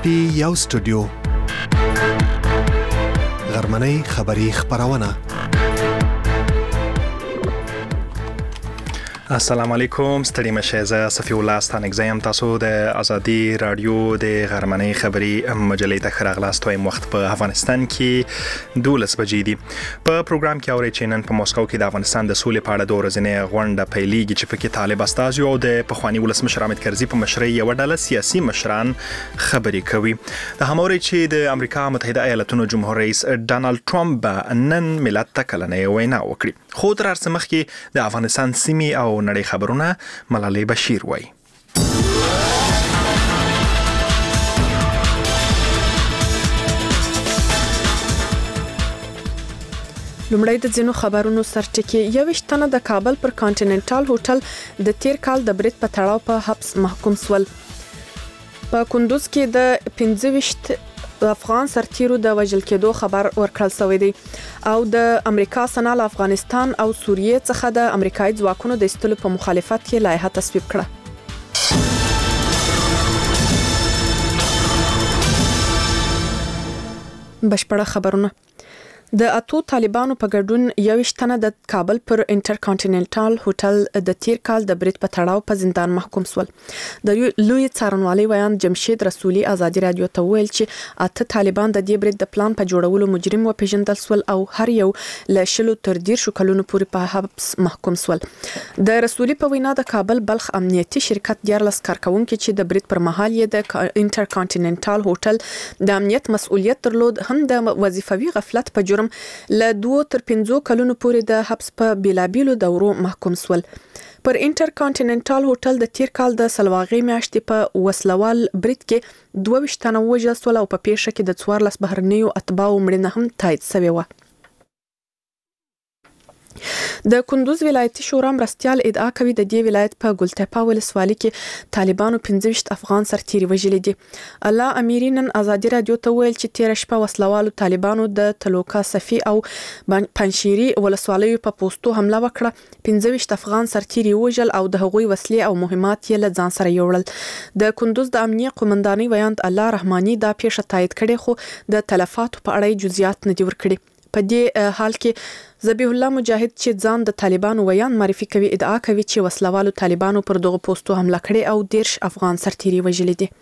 پی یو سټوډیو غرمنۍ خبری خبرونه. السلام علیکم، ستړي مشه. زه صفی الله ستانک زیم. تاسو د ازادي رادیو د غرمنۍ خبری مجلې ته خراغلاست. وایم وخت په افغانستان کې 12 بجې دي. په پروګرام کې اوري چې نن په موسکو کې د افغانستان د سولې په اړه د ورځنۍ غونډه پیلېږي چې پکې طالب استازي او د پخوانی ولسمشر حامد کرزي په مشرۍ یو ډله سیاسي مشران خبرې کوي. د هموري چې د امریکا متحده ایالاتونو جمهور رئیس ډانلډ ټرمپ نن ملت ته کلنۍ وینا وکړي. خو تر هر څه مخکې د افغانستان سیمې او نړۍ خبرونه ملالۍ بشیر وایي. لومړی د ځینو خبرونو سرټکی. 21 تنه د کابل پر کانټیننټال هوټل د تیر کال د برید په تړاو په حبس محکوم سول. په کندوز کې د 25 افغان سرتیرو د وژل کېدو خبر ورکړل شوی دی او د امریکا سنا له افغانستان او سوریې څخه د امریکایي ځواکونو د ایستلو په مخالفت کې لایحه تصویب کړه. بشپړه خبرونه. د اتو طالبانو په ګډون 21 تنه د کابل پر انټر کانټیننټال هوټل د تیر کال د برید په تړاو په زندان محکوم سول. د لوی څارنوالي ویان جمشید رسولي ازادي رادیو ته ویل چې اته طالبان د دې برید د پلان په جوړولو مجرم وپیژندل سول او هر یو له شلو تر 10 کلونو پورې په حبس محکوم سول. د رسولي په وینا د کابل بلخ امنیتي شرکت 14 کارکونکو چې د برید پر مهال یې د انټر کانټیننټال هوټل د امنیت مسؤلیت درلود هم د وظیفوي غفلت په له 2 تر 5 کلونو پورې د حبس په بیلابیلو دورو محکوم سول. پر انټر کانټیننټال هوټل د تیر کال د سلواغې میاشتې په وسلوال برید کې 22 تنه وژل سول او په پیښه کې د 14 بهرنیو اتباعو مړینه هم تایید شوې و. د کندوز ولایتي شورا مرستيال ادعا کوي د دې ولایت په ګلتپا ولسوالۍ کې طالبانو 15 افغان سرتیري وژلي دي. الله اميري نن ازادي رادیو ته ویل چې تیر شپه وسلوالو طالبانو د تلوکا صفي او پنشيري ولسوالۍ په پوسټو حمله وکړه. 15 افغان سرتیري وژل او د هغوی وسلې او مهمات یې له ځان سره یوړل. د کندوز د امنیه قومندانۍ ویاند الله رحماني دا پیښه تایید کړي خو د تلفاتو په اړه جزئیات نه دی ورکړي. په دې حال کې ذبیح الله مجاهد چې ځان د طالبانو ویان معرفي کوي ادعا کوي چې وسلوالو طالبانو پر دغه پوسټو حمله کړې او 10 افغان سرتیري وژلي دي.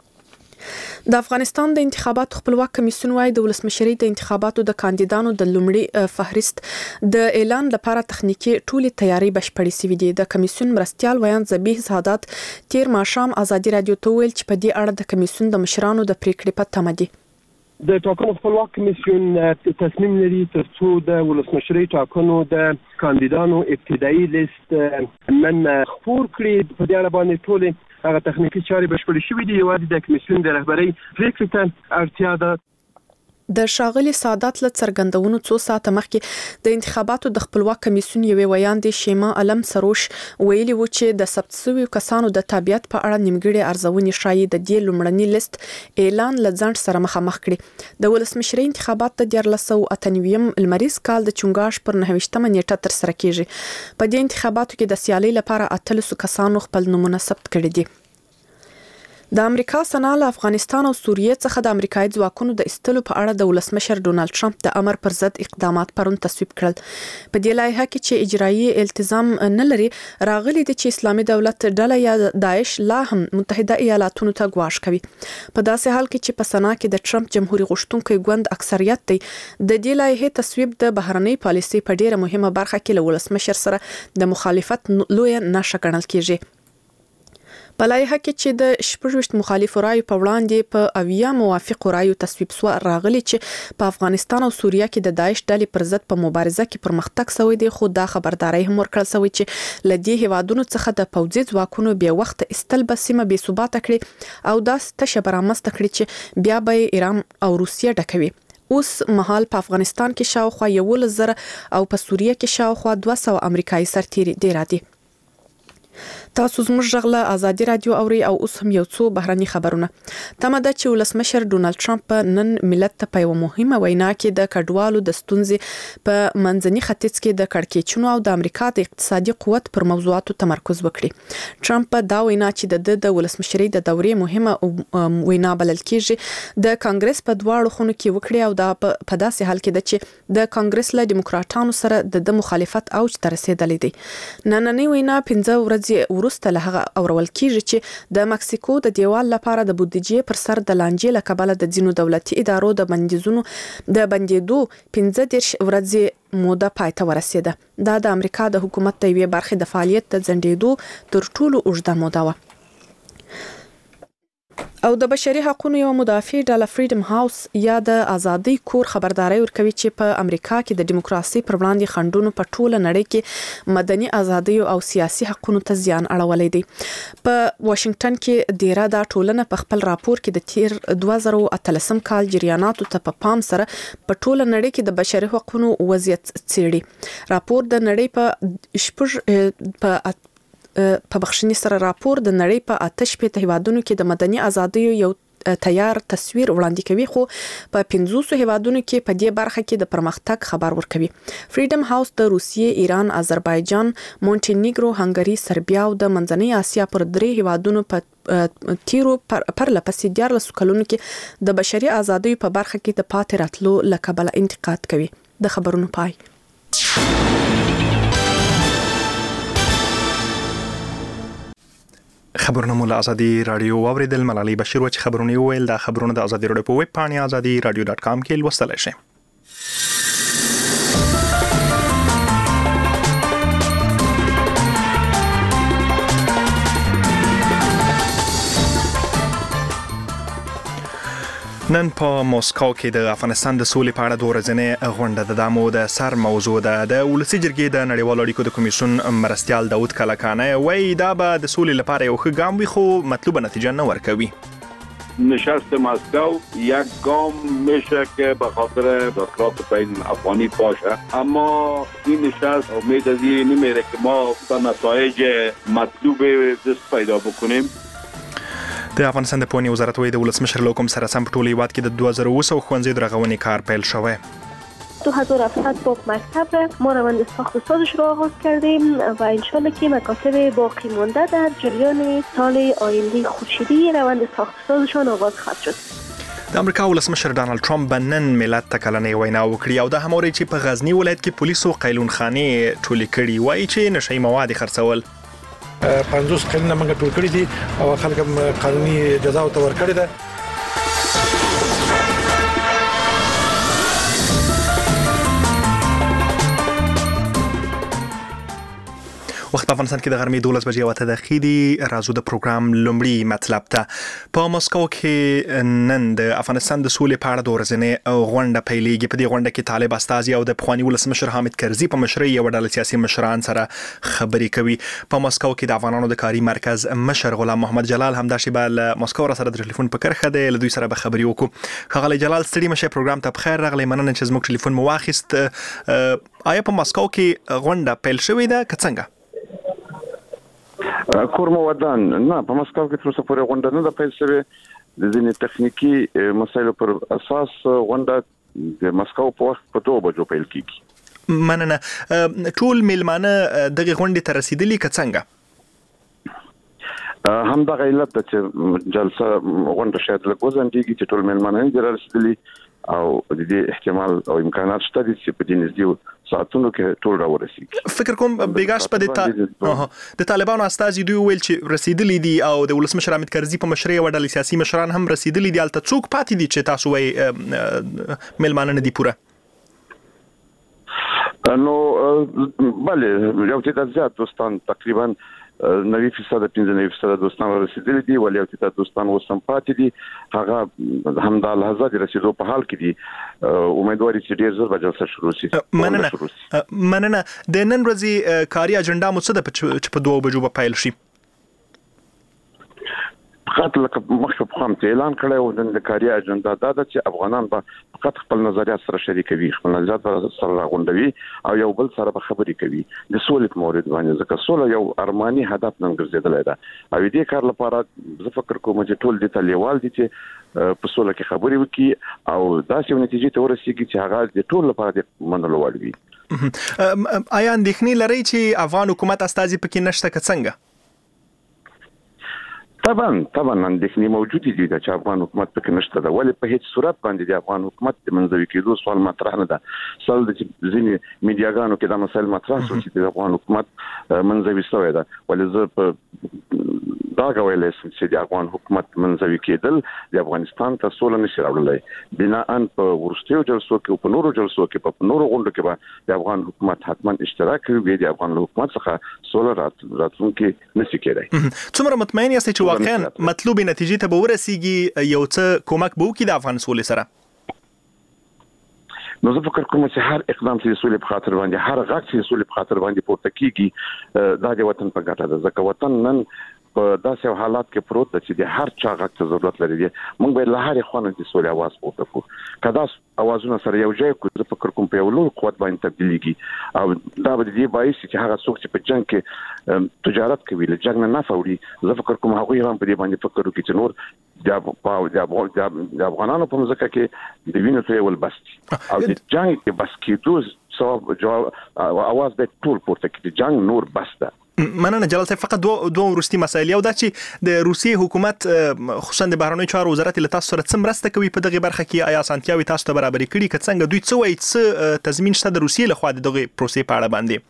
د افغانستان د انتخاباتو خپلواک کمیسیون وايي د ولسمشرۍ د انتخاباتو د کاندیدانو د لومړي فهرست د اعلان لپاره تخنیکی ټولي تیاری بشپړې شوې دي. د کمیسیون مرستيال ویان ذبیح سعادت تیر ماښام ازادي رادیو ته ویل چې په دې اړه د کمیسیون د مشرانو د پریکړې په تمه دي. د ټاکنو خپلواک کمیسیون تصمیم لري ترڅو د ولسمشرۍ ټاکنو د کاندیدانو ابتدایي لیست نن خپور کړي. په دې اړه باندې ټول هغه تخنیکی چارې بشپړې شوې دي. یوازې د کمیسیون د رهبرۍ پریکړې ته اړتیا ده. د شاغلي سعادت له څرګندونو څو ساعته مخکې د انتخاباتو د خپلواک کمیسیون یوې ویاندې شیما علم سروش ویلي و چې د ثبت شویو کسانو د تابعیت په اړه نیمګړې ارزونې شایي د دې لومړني لیست اعلان له ځنډ سره مخامخ کړي. د ولسمشرۍ انتخابات د 1498 لمریز کال د چونګاش پر 29 نیټه تر سره کیږي. په دې انتخاباتو کې د سیالۍ لپاره 13 کسانو خپل نومونه ثبت کړي دي. د امریکا سنا له افغانستان او سوریې څخه د امریکایي ځواکونو د ایستلو په اړه د ولسمشر ډونالد ټرمپ د امر پر ضد اقدامات پرون تصویب کړل. په دې لایحه کې چې اجرایي التزام نه لري راغلي دي چې اسلامي دولت ډله یا داعش لا هم متحده ایالاتونو ته ګواښ کوي. په داسې حال کې چې په سنا کې د ټرمپ جمهوریت غوښتونکو ګوند اکثریت دی، د دې لایحې تصویب د بهرنۍ پالیسۍ په ډیره مهمه برخه کې له ولسمشر سره د مخالفت لوی نښه ګڼل کیږي. په لایحه کې چې د 16 مخالفو رایو په وړاندې په اویا موافقو رایو تصویب سو راغلي چې په افغانستان او سوریه کې د داعش ډلې پر ضد په مبارزه کې پرمختګ شوی دی. خو دا خبرداري هم ورکړل شوی چې لدې هیوادونو څخه د پوځي ځواکونو بیا وخت استل به سیمه بې ثبات کړي او دا ستشه برامست کړي چې بیا به ایران او روسیه ډکوي. اوس مهال په افغانستان کې شاوخوا 11,000 او په سوریه کې شاوخوا 200 امریکایي سرتیري ډیر دي. تاسو زموږ غږ ازادي رادیو اوري او اوس هم یو څو بهرني خبرونه. تمه ده چې ولسمشر ډونالد ټرمپ نن ملت ته په یو مهمه وینا کې د کډوالو د ستونزې په منځني ختیځ کې د کړکېچونو او د امریکا د اقتصادي قوت پر موضوعاتو تمرکز وکړي. ټرمپ دا وینا چې د ولسمشرۍ د دورې مهمه وینا بلل کېږي د کانګرس په دواړو خونو کې وکړي او دا په داسې حال کې ده چې د کانګرس له دیموکراتانو سره د مخالفت اوج ته رسیدلې دي. نننۍ وینا 15 ورځې وروسته له هغه اورول کیږي چې د مکسیکو د دیوال لپاره د بودیجې پر سر د لانجې له کبله د ځینو دولتي ادارو د بندیدو 15 ورځې موده پای ته ورسیده. دا د امریکا د حکومت د یوې برخې د فعالیت د ځنډېدو تر ټولو اوږده موده وه. او د بشري حقوقو یو مدافع ډاله فریډم هاوس یا د ازادي کور خبرداري ورکوي چې په امریکا کې د دیموکراسي پر وړاندې خنډونو په ټوله نړۍ کې مدني ازادي او سیاسي حقوقو ته زیان اړولې دي. په واشنگټن کې ډیره د ټولنه په خپل راپور کې د تیر 2013 کال جریاناتو ته په پام سره په ټوله نړۍ کې د بشري حقوقو وضعیت څېړي. راپور د نړۍ په بخښنې سره راپور د نړۍ په 8 هیوادونو کې د مدني ازادۍ یو تیار تصویر وړاندې کوي، خو په 500 هیوادونو کې په دې برخه کې د پرمختګ خبر ورکوي. فریډم هاوس د روسیې، ایران، آذربایجان، مونټینیګرو، هنګری، سربیا او د منځنۍ اسیا پر 3 هیوادونو په تیرو پرلپسې 14 کلونو کې د بشري ازادۍ په برخه کې د پاتې راتلو لکبل انتقاد کوي. د خبرونو پای. خبرونه مو له ازادي رادیو اوریدل. ملالۍ بشیر و چې خبرونه ویل. دا خبرونه د ازادي رادیو په ویب پاڼه azadi.radio.com کې لوستلای شئ. نن په موسکو کې د افغانستان د سولې په اړه 2 ورځې غونډه د دمو د سر موضوع ده. د ولسی جرګې د نړیوالو اړیکو د کمیسیون مرستیال داود کلکانه وایي دا به د سولې لپاره یو ښه ګام وي، خو مطلوبه نتیجه نه ورکوي. نشست مسکو یک گام میشه که به خاطر مذاکرات بین افغانی باشه، اما این نشست امید از این نمیره که ما به نتایج مطلوب دست پیدا بکنیم. د افغانستان د پوهنې وزارت وایي د ولسمشر له حکم سره سم په ټول هیواد کې د 2020 ښوونځیو د رغونې کار پیل شوی. 2700 باغ مکتب ما روند ساخت و سازش را آغاز کردیم و انشالله که مکاتب باقی مانده در جریان سال آینده خورشیدی روند ساخت و سازشان آغاز خواهد شد. د امریکا ولسمشر ډانلډ ټرمپ نن ملت ته کلنۍ وینا وکړي او د هموري چې په غزنی ولایت کې پولیسو قیلونخانه ټولې کړي، وایي چې نشئی مواد خرڅول 50 قانون موږ ټول کړی دي او خلک قانوني جزا او تور کړی ده. وخت په افغانستان کې د غرمې 12 بجې او 8 دقیقې دي. راځو د پروګرام لومړی مطلب ته. په موسکو کې نن د افغانستان د سولې په اړه 2 ورځې غونډه پیلېږي. په دې غونډه کې طالب استازي او د پخوانی ولسمشر حامد کرزي په مشرۍ یو ډله سیاسي مشران سره خبرې کوي. په موسکو کې د افغانانو د کاري مرکز مشر غلام محمد جلال هم د شیبال موسکو سره د ټلیفون په کرخه دی. له دوی سره به خبرې وکړو. خغلی جلال ستړي مشه پروګرام ته بخیر راغلی. مننه چې زموږ ټلیفون مو واخیست. آیا په موسکو کې غونډه پیل شوې ده که څنګه؟ کور مو ودان نه، په مسکو کې تر اوسه پورې غونډه نه ده پیل شوې. د ځینې تخنیکی مسایلو پر اساس غونډه د مسکو په وخت په 2 بجو پیل کیږي. مننه. ټول میلمانه دغه غونډې ته رسیدلي که څنګه؟ هم دا علت ده چې جلسه غونډه شاید لږ وځنډېږي چې ټول میلمانه نه دي رسیدلي او د دې احتمال او امکانات شته چې په دې نږدې ساعتونو کې ټول راورسیږي. فکر کوم بیګاش په د طالبانو استازي دوی ویل چې رسیدلي دي او د ولسمشر حامد کرزي په مشرۍ او ډلې سیاسي مشران هم رسیدلي دي. البته څوک پاتې دي چې تاسو وایي میلمانه نه دي پوره؟ نو بله یو تعداد زیات دوستان تقریبا 90% 15% دوستان رسیدلي دي، ولی یو تعداد دوستان اوس هم پاتې دي. هغه هم د لحظات رسیدو په حال کې دي. امیدواري چې ډیر زر به جلسه شروع شي. مننه. د نن ورځې کاري اجنډا مو څه ده چې په 2 بجو به پیل شي؟ فقط لکه مخکې په خام اعلان کړی د کاري اجنډا دا ده چې افغانان به فقط خپل نظریات سره شریکوي، خپل نظریات سره راغونډوي او یو بل سره به خبرې کوي د سولې په مورد باندې، ځکه سوله یو ارماني هدف نن ګرځېدلی ده. او دې کار لپاره زه فکر کوم چې ټول دې ته لیوال دي چې په سوله کې خبرې وکړي او داسې یو نتیجې ته ورسېږي چې هغه د ټول لپاره د منلو وړ وي. آیا اندېښنې لرئ چې افغان حکومت استازي پکې نشته که څنګه؟ طبعا اندېښنې موجودې دي چې افغان حکومت پکې نشته ده، ولې په هیڅ صورت باندې د افغان حکومت د منځوي کېدو سوال مطرح نه ده. سوال د ځینې میډیاګانو کې دا مسایل مطرح شو چې د افغان حکومت منځوي شوی ده، ولې زه په دا ویلی شم چې د افغان حکومت منځوي کېدل د افغانستان ته سوله نشي راوړلی. بناءً په وروستیو جلسو کې او په نورو جلسو کې په نورو غونډو کې به د افغان حکومت حتما اشتراک کوي، د افغان حکومت څخه سوله راتلونکي نشي کېدای. څومره مطمئن یاست چې واقعا مطلوبه نتیجې ته به ورسیږي، یو څه کومک به وکړي د افغان سولې سره؟ نو زه فکر کوم چې هر اقدام چې سولې په خاطر باندې، هر غږ چې سولې په خاطر باندې پورته کیږي دا د وطن په ګټه ده، ځکه وطن نن په داسې حالات کې پروت دی چې د هر چا غږ ته ضرورت لري. موږ باید له هرې خوا نه د سولې اواز پورته کړو، که دا اوازونه سره یو ځای کړو زه فکر کوم په یو لوی قوت باندې تبدیلېږي او دا به د دې باعث چې هغه څوک چې په جنګ کې تجارت کوي له جنګ نه نفع وړي، زه فکر کوم هغوی هم په دې باندې فکر وکړي چې نور د افغانانو په مځکه کې د وینو تویول بس دي او د جنګ کې بس کېدو سبب اواز باید ټول پورته کړي، د جنګ نور بس ده. مننه جلال صاحب. فقط دوه وروستي مسایل، یو دا چې د روسیې حکومت خصوصا د بهرنیو چارو وزارت له تاسو سره څه مرسته کوي په دغه برخه کې؟ آیا اسانتیاوي تاسو ته برابرې کړي که څنګه؟ دوی څه وایي، څه تضمین شته د روسیې لخوا د دغه پروسې په اړه باندې؟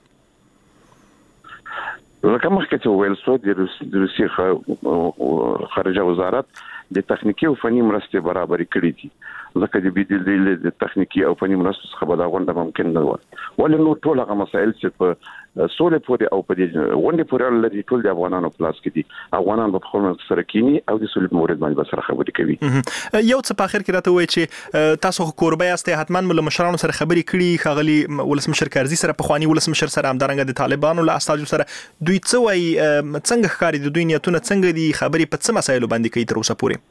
لکه مخکې چې وویل شو د روسیې خارجه وزارت د تخنیکی او فني مرستې برابرې کړي دي، ځکه د بدیل د تخنیکی او فني مرستو څخه به دا غونډه ممکن نه وه. ولې نو ټول هغه مسایل چې په سولې پورې او په دې غونډې پورې اړه لري ټول د افغانانو په لاس کې دي. افغانان په خپل منځ سره کینی او د سولې په مورد باندې سره خبرې کوي. یو څه په اخر کې راته وایي چې تاسو خو کوربه یاست، حتما له مشرانو سره خبرې کړي، ښاغلي ولسمشر کارزي سره، پخوانی ولسمشر سره، همدارنګه د طالبانو له استازو سره، دوی څه وایي؟ څنګه ښکاري د دوی نیتونه څنګه دي؟ خبرې په څه مسایلو باندې کوي تر اوسه پورې؟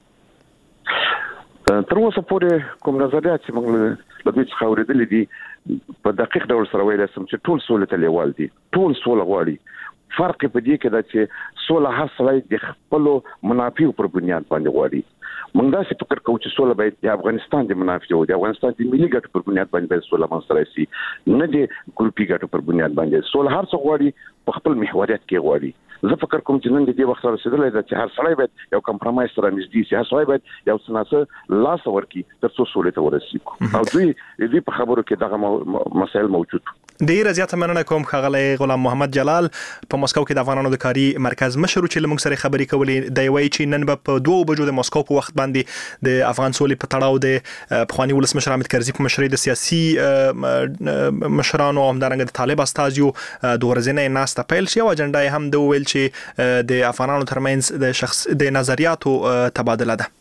تر اوسه پورې کوم نظریات چې موږ له دوی څخه اورېدلي دي په دقیق ډول سره ویلی شم چې ټول سولې ته لیوال دي، ټول سوله غواړي. فرق په دې کې ده چې سوله هر سړی د خپلو منافعو پر بنیاد باندې غواړي. موږ داسې فکر کوو چې سوله باید د افغانستان د منافعو، د افغانستان د ملي ګټو پر بنیاد باندې باید سوله منځته راشي، نه د ګروپي ګټو پر بنیاد باندې. سوله هر څه غواړي په خپل محوریت کې غواړي. زه فکر کوم چې نن د دې وخت رسیدلی ده چې هر سړی باید یو کمپرمایز سره نږدې شي، هر سړی باید یو څه ناڅه لاس ورکړي تر څو سولې ته ورسېږو، او دوی په خبرو کې دغه مسایل موجود. ډیره زیاته مننه کوم ښاغلی غلام محمد جلال په مسکو کې د افغانانو د کاري مرکز مشر چې له موږ سره خبرې کولې. دی وایي چې نن به په 2 بجو د مسکو په وخت باندې د افغان سولې په تړاو د پخوانی ولسمشر حامد کرزي په مشرۍ د سیاسي مشرانو او همدارنګه د طالب استازیو د ورځنۍ ناسته پیل شي، او اجنډا یې هم د ویل چې د افغانانو ترمنځ د نظریاتو تبادله ده.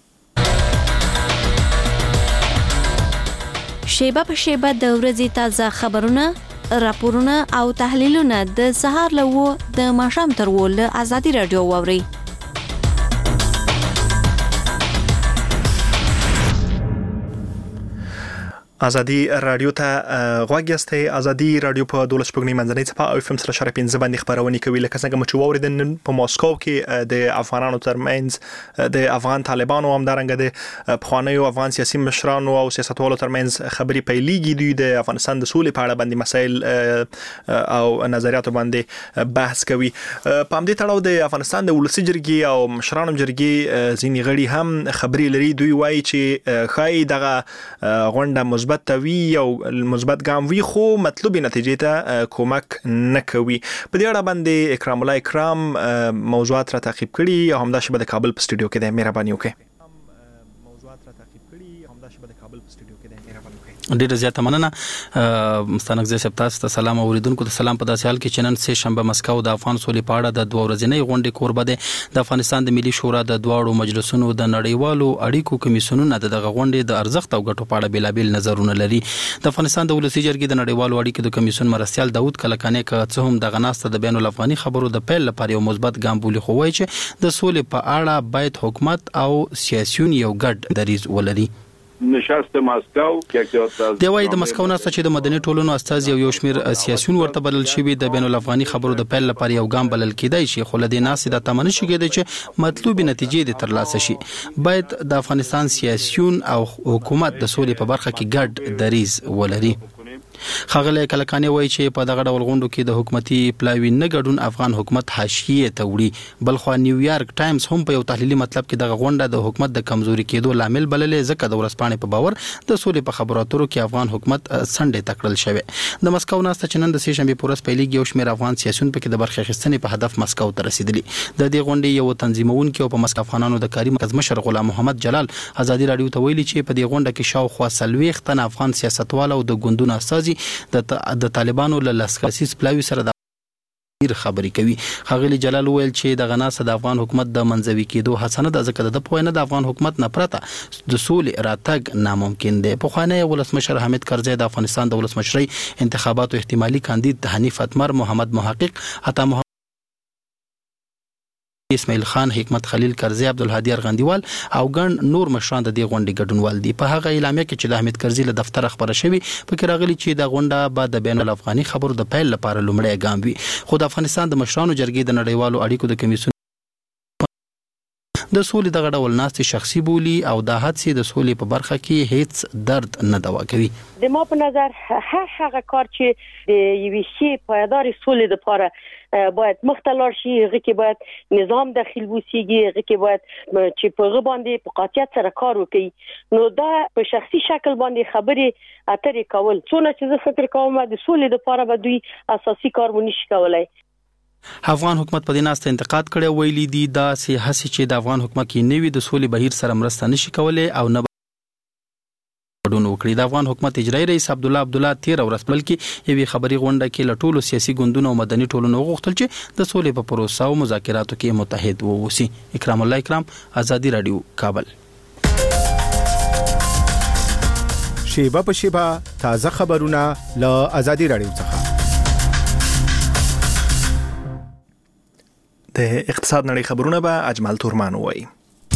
شیبه په شیبه د ورځې تازه خبرونه، راپورونه او تحلیلونه د سهار له 9 د ماښام تر 10 له ازادي رادیو واورئ. ازادي رادیو ته غوږ یاستئ. ازادي رادیو په 12 منځنۍ څپه او FM 3.5 باندې خبرونه کوي. لکه څنګه چې واوریدل په مسکو کې د افغانانو ترمنځ د افغان طالبانو او همدارنګه د پخوانیو افغان سیاسي مشرانو او سیاستوالو ترمنځ خبرې پیلېږي. دوی د افغانستان د سولې په اړه باندې مسایل او نظریاتو باندې بحث کوي. په همدې تړاو د افغانستان د ولسي جرګې او مشرانو جرګې ځینې غړي هم خبرې لري. دوی وایي چې ښایي دغه غونډه مثبت توي او مثبت ګام وي، خو مطلوبه نتیجې ته کومک نه کوي. په دې اړه باندې اکرام الله اکرام موضوعات را تعقیب کړي او همدا شبه د کابل په سټوډیو کې د مهرباني وکړي. ډیره زیاته مننه مستانکزی صاحب، تاسو ته سلام اوریدونکو ته سلام. په داسې حال کې چې نن سه شنبه مسکو د افغان سولې په اړه د دوه ورځنۍ غونډې کوربه دی. د افغانستان د ملي شورا د دواړو مجلسونو د نړیوالو اړیکو کمیسیونونه دغه غونډې د ارزښت او ګټو په اړه بیلابیل نظرونه لري. د افغانستان د ولسی جرګې د نړیوالو اړیکو د کمیسیون مرستیال داود کلکانی که څه هم د غناسته د بین الافغاني خبرو د پیل لپاره یو مثبت ګام بولی، خو وایي چې د سولې په اړه باید حکومت او سیاسيون یو ګډ دریځ ولري. نشست مسکو دی وايي د مسکو نه چې د مدني ټولنو استازي او یو شمیر سیاسيون ورته بلل شوی د بین الافغاني خبرو د پیل لپاره یو ګام بلل کیدای شي، خو لدې ناس د تمنه شي کېدای چې مطلوبه نتیجې د ترلاسه شي. باید د افغانستان سیاسيون او حکومت د سولې په برخه کې ګډ دریځ ولري. خغله کلکانی وایي چې په دغه ډول غونډو کې د حکومتي پلاوی نه ګډون افغان حکومت حاشیه ته وړي. بلخو نیویارک ټایمز هم په یو تحلیلي مطلب کې دغه غونډه د حکومت د کمزوري کېدو لامل بللې، ځکه د ورسپانې په باور د سولې په خبرو اترو کې افغان حکومت سنډې تکړل شوی. د مسکو ناسته چې نن د سه شنبه پورس پیلېږي، یو شمېر افغان سیاسيون په کې د برخه اخیستنې په هدف مسکو ته رسیدلی. د دې غونډې یو تنظیمونکي او په مسکو افغانانو د کاري مرکز مشر غلام محمد جلال ازادي رادیو ته ویلي چې په دې غونډه کې شاوخوا 40 تن افغان سیاستوال او د ګوندونو استازي د طالبانو له لاسکاسي پلاوی سره د خبرې کوي. خغلی جلال ویل چې د غناسه د افغان حکومت د منځوي کېدو حسنه د ذکر د پوینه د افغان حکومت نه پرته د سولې راتګ ناممکن دی. په خوانه ولسمشر حامد کرزی د افغانستان د ولسمشرۍ انتخاباتو احتمالي کاندید حنیف اتمر، محمد محقق، عطا محمد، اسماعیل خان، حکمت خلیل کرزی، عبدالهادي ارغندیوال او ګڼ نور مشران د دې غونډې ګډونوال دي. په هغه اعلامیه کې چې د حامد کرزی له دفتر خبره شوی پکې راغلی چې د غونډه بعد د بین الافغاني خبرو د پیل لپاره لومړی ګام وي، خو د افغانستان د مشرانو جرګې د نړیوالو اړیکو د کمیسیون د سولې دغه ډول ناستې شخصي بولی او د حادثې د سولې په برخه کې هیڅ درد نه دوا کوي. د ما په نظر هغه کار چې د یوې شی پایدار سولې لپاره باید مختلار شي، هغه کې باید نظام داخل وسیږي، هغه کې باید چې په هغه باندې په قاطعیت سره کار وکړي. نو دا په شخصي شکل باندې خبرې اترې کول څونه چې زه فکر کوم د سولې لپاره به دوی اساسي کار ونشي کولای. افغان حکومت په دې ناسته انتقاد کړی، ویلي دي دا سیاسي چې د افغان حکومت کې نوي د سولې بهیر سره مرسته نشي کولای او نه ګډون وکړي. د افغان حکومت اجرایي رئیس عبدالله تیر ورځ بلکې یوې خبري غونډه کې له ټولو سیاسي ګوندونو او مدني ټولنو غوښتل چې د سولې په پروسه او مذاکراتو کې متحد ووسی. اکرام الله اکرام، آزادی رادیو، کابل. شیبه په شیبه تازه خبرونه له آزادی رادیو څخه. د اقتصاد نړۍ خبرونه به اجمل تورمان وایي.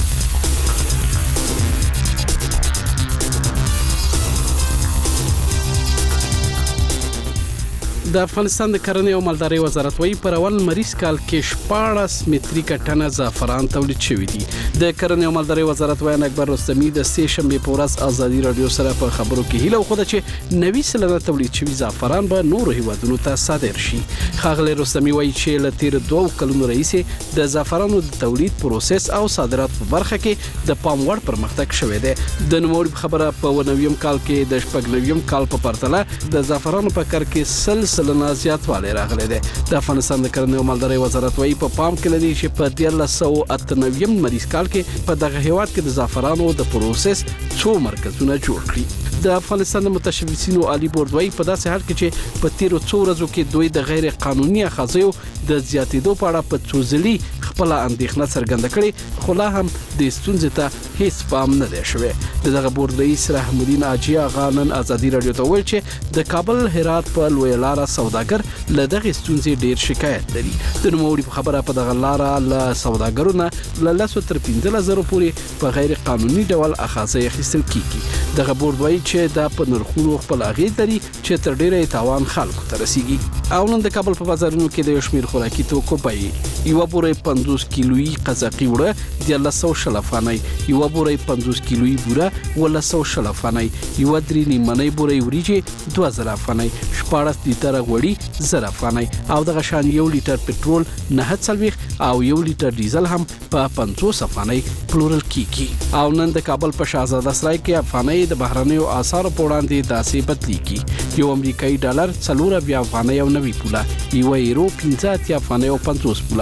د افغانستان د کرنې او مالدارۍ وزارت وايي پر اول مریض کال کې 14 متریکه ټنه زعفران تولید شوی دي. د کرنې او مالدارۍ وزارت وایي اکبر رستمی د سه شنبه په ورځ آزادي رادیو سره په خبرو کې هیله وکړه چې 90% تولید شوی زعفران به نور هیوادونو ته صادر شي. خاغلی رستمی وايي چې له تیر 2 کلونو راهیسې د زعفرانو د تولید پروسس او صادرات په برخه کې د پام وړ پرمختګ شوی دی. د نوموړي خبره په 90م کال کې د 90م کال په پرتله د زعفرانو په کار کې سلنه زیاتوالی راغلی دی. د افغانستان د کرنې او مالدارۍ وزارت وايي په پام کې لري چې په 1998 مریض کال کې په دغه هیواد کې د زعفرانو د پروسس 2 مرکزونه جوړ کړي. د افغانستان د متشبثینو عالی بورډ وايي په داسې حال کې چې په تیرو 2 ورځو کې دوی د غیر قانوني اخاذیو د زیاتېدو په اړه په څوزلي خپل اندېښنه څرګنده کړې، خو لا هم د ستونزې ته هیڅ پام نه دی شوی. دغه بورډ رئیس رحم الدین اجي اغا نن آزادي رادیو ته ویل چې د کابل هرات په لوی لار سوداګر له دغه ستونزې ډیر شکایت لري. د نوموړي په خبره په دغه لار له سوداګرونو له 10 تر 15,000 پورې په غیر قانوني ډول اخاذه اخیستل کیږي. دغه بورډ وايي چې دا په نرخونو خپل اغیز لري چې تر ډیره تاوان خلکو ته رسیږي. او نن د کابل په بازارونو کې د یو شمیر خوراکي توکو بیې یو بورې 50 کیلویي قزاقي وړه د 1100 افغانۍ، یو بورې 50 کیلویي بوره 1100 افغانۍ، یو درې نیمه بورې وریجې 2000 افغانۍ، 14 لیټر غوړي 1000 افغانۍ او دغه شان 1 لیټر پټرول 940 او 1 لیټر ډیزل هم په 50 افغانۍ پلورل کیږي. او نن د کابل په شاهزاده سرای کې افغانۍ د بهرنیو اسعارو په وړاندې داسې بدلیږي. یو امریکایي ډالر 4 افغانۍ او 90 پوله، یو یورو 15 افغانۍ او 50 پوله،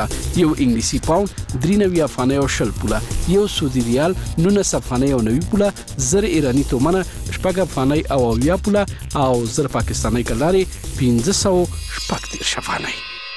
یو انګلیسي پاوند 93 افغانۍ او 20 پوله، یو سعودي ریال 19 افغانۍ او 90 پوله، 1000 ایرانی تومنه 6 افغانۍ او 80 پوله او 1000 پاکستاني کلاري 1540 افغانۍ.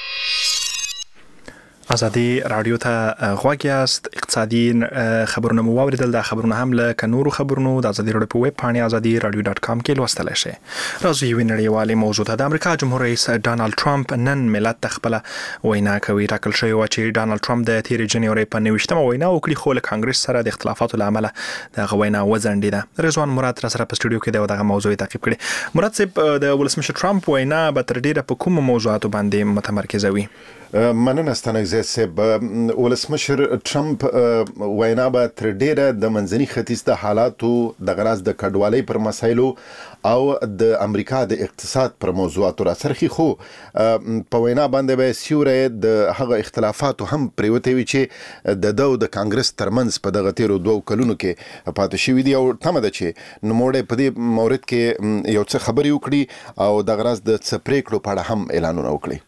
ازادي رادیو ته غوږ یاست. اقتصادي خبرونه مو واوریدل. د خبرونه هم له نورو خبرونو د ازادي رادیو په ویب پاڼه azadi.radio.com کې لوستلی شئ. راځو یو نړیوالې موضوع ته. د امریکا جمهور رئیس ډانلډ ټرمپ نن ملت ته خپل وینا کوي. ټاکل شوی و چې ډانلډ ټرمپ د 13 جنوري په 29مه وینا وکړي، خو له کانګرس سره د اختلافاتو له امله د وینا وځنډیده. رضوان مراد را سره په سټوډیو کې دغه موضوع تعقیب کړي. مراد صاحب، د ولسمشر ټرمپ وینا به تر ډیره په کوم موضوعاتو باندې متمرکزه وي؟ مننه ستنګزه صاحب. ولسمشر ټرمپ وینا به تر ډیره د منځني ختیځ د حالاتو د غراز د کډوالۍ پر مسایلو او د امریکا د اقتصاد پر موضوعاتو را سرخي، خو په وینا باندې به سیوره د هغه اختلافاتو هم پریوته وي چې د کانګرس ترمنځ په دغه تیرو 2 کلونو کې پاتې شوی دی، او تمه ده چې نوموړی په دې مورد کې یو څه خبري وکړي او د غراز د څپریکړو په اړه هم اعلانونه وکړي.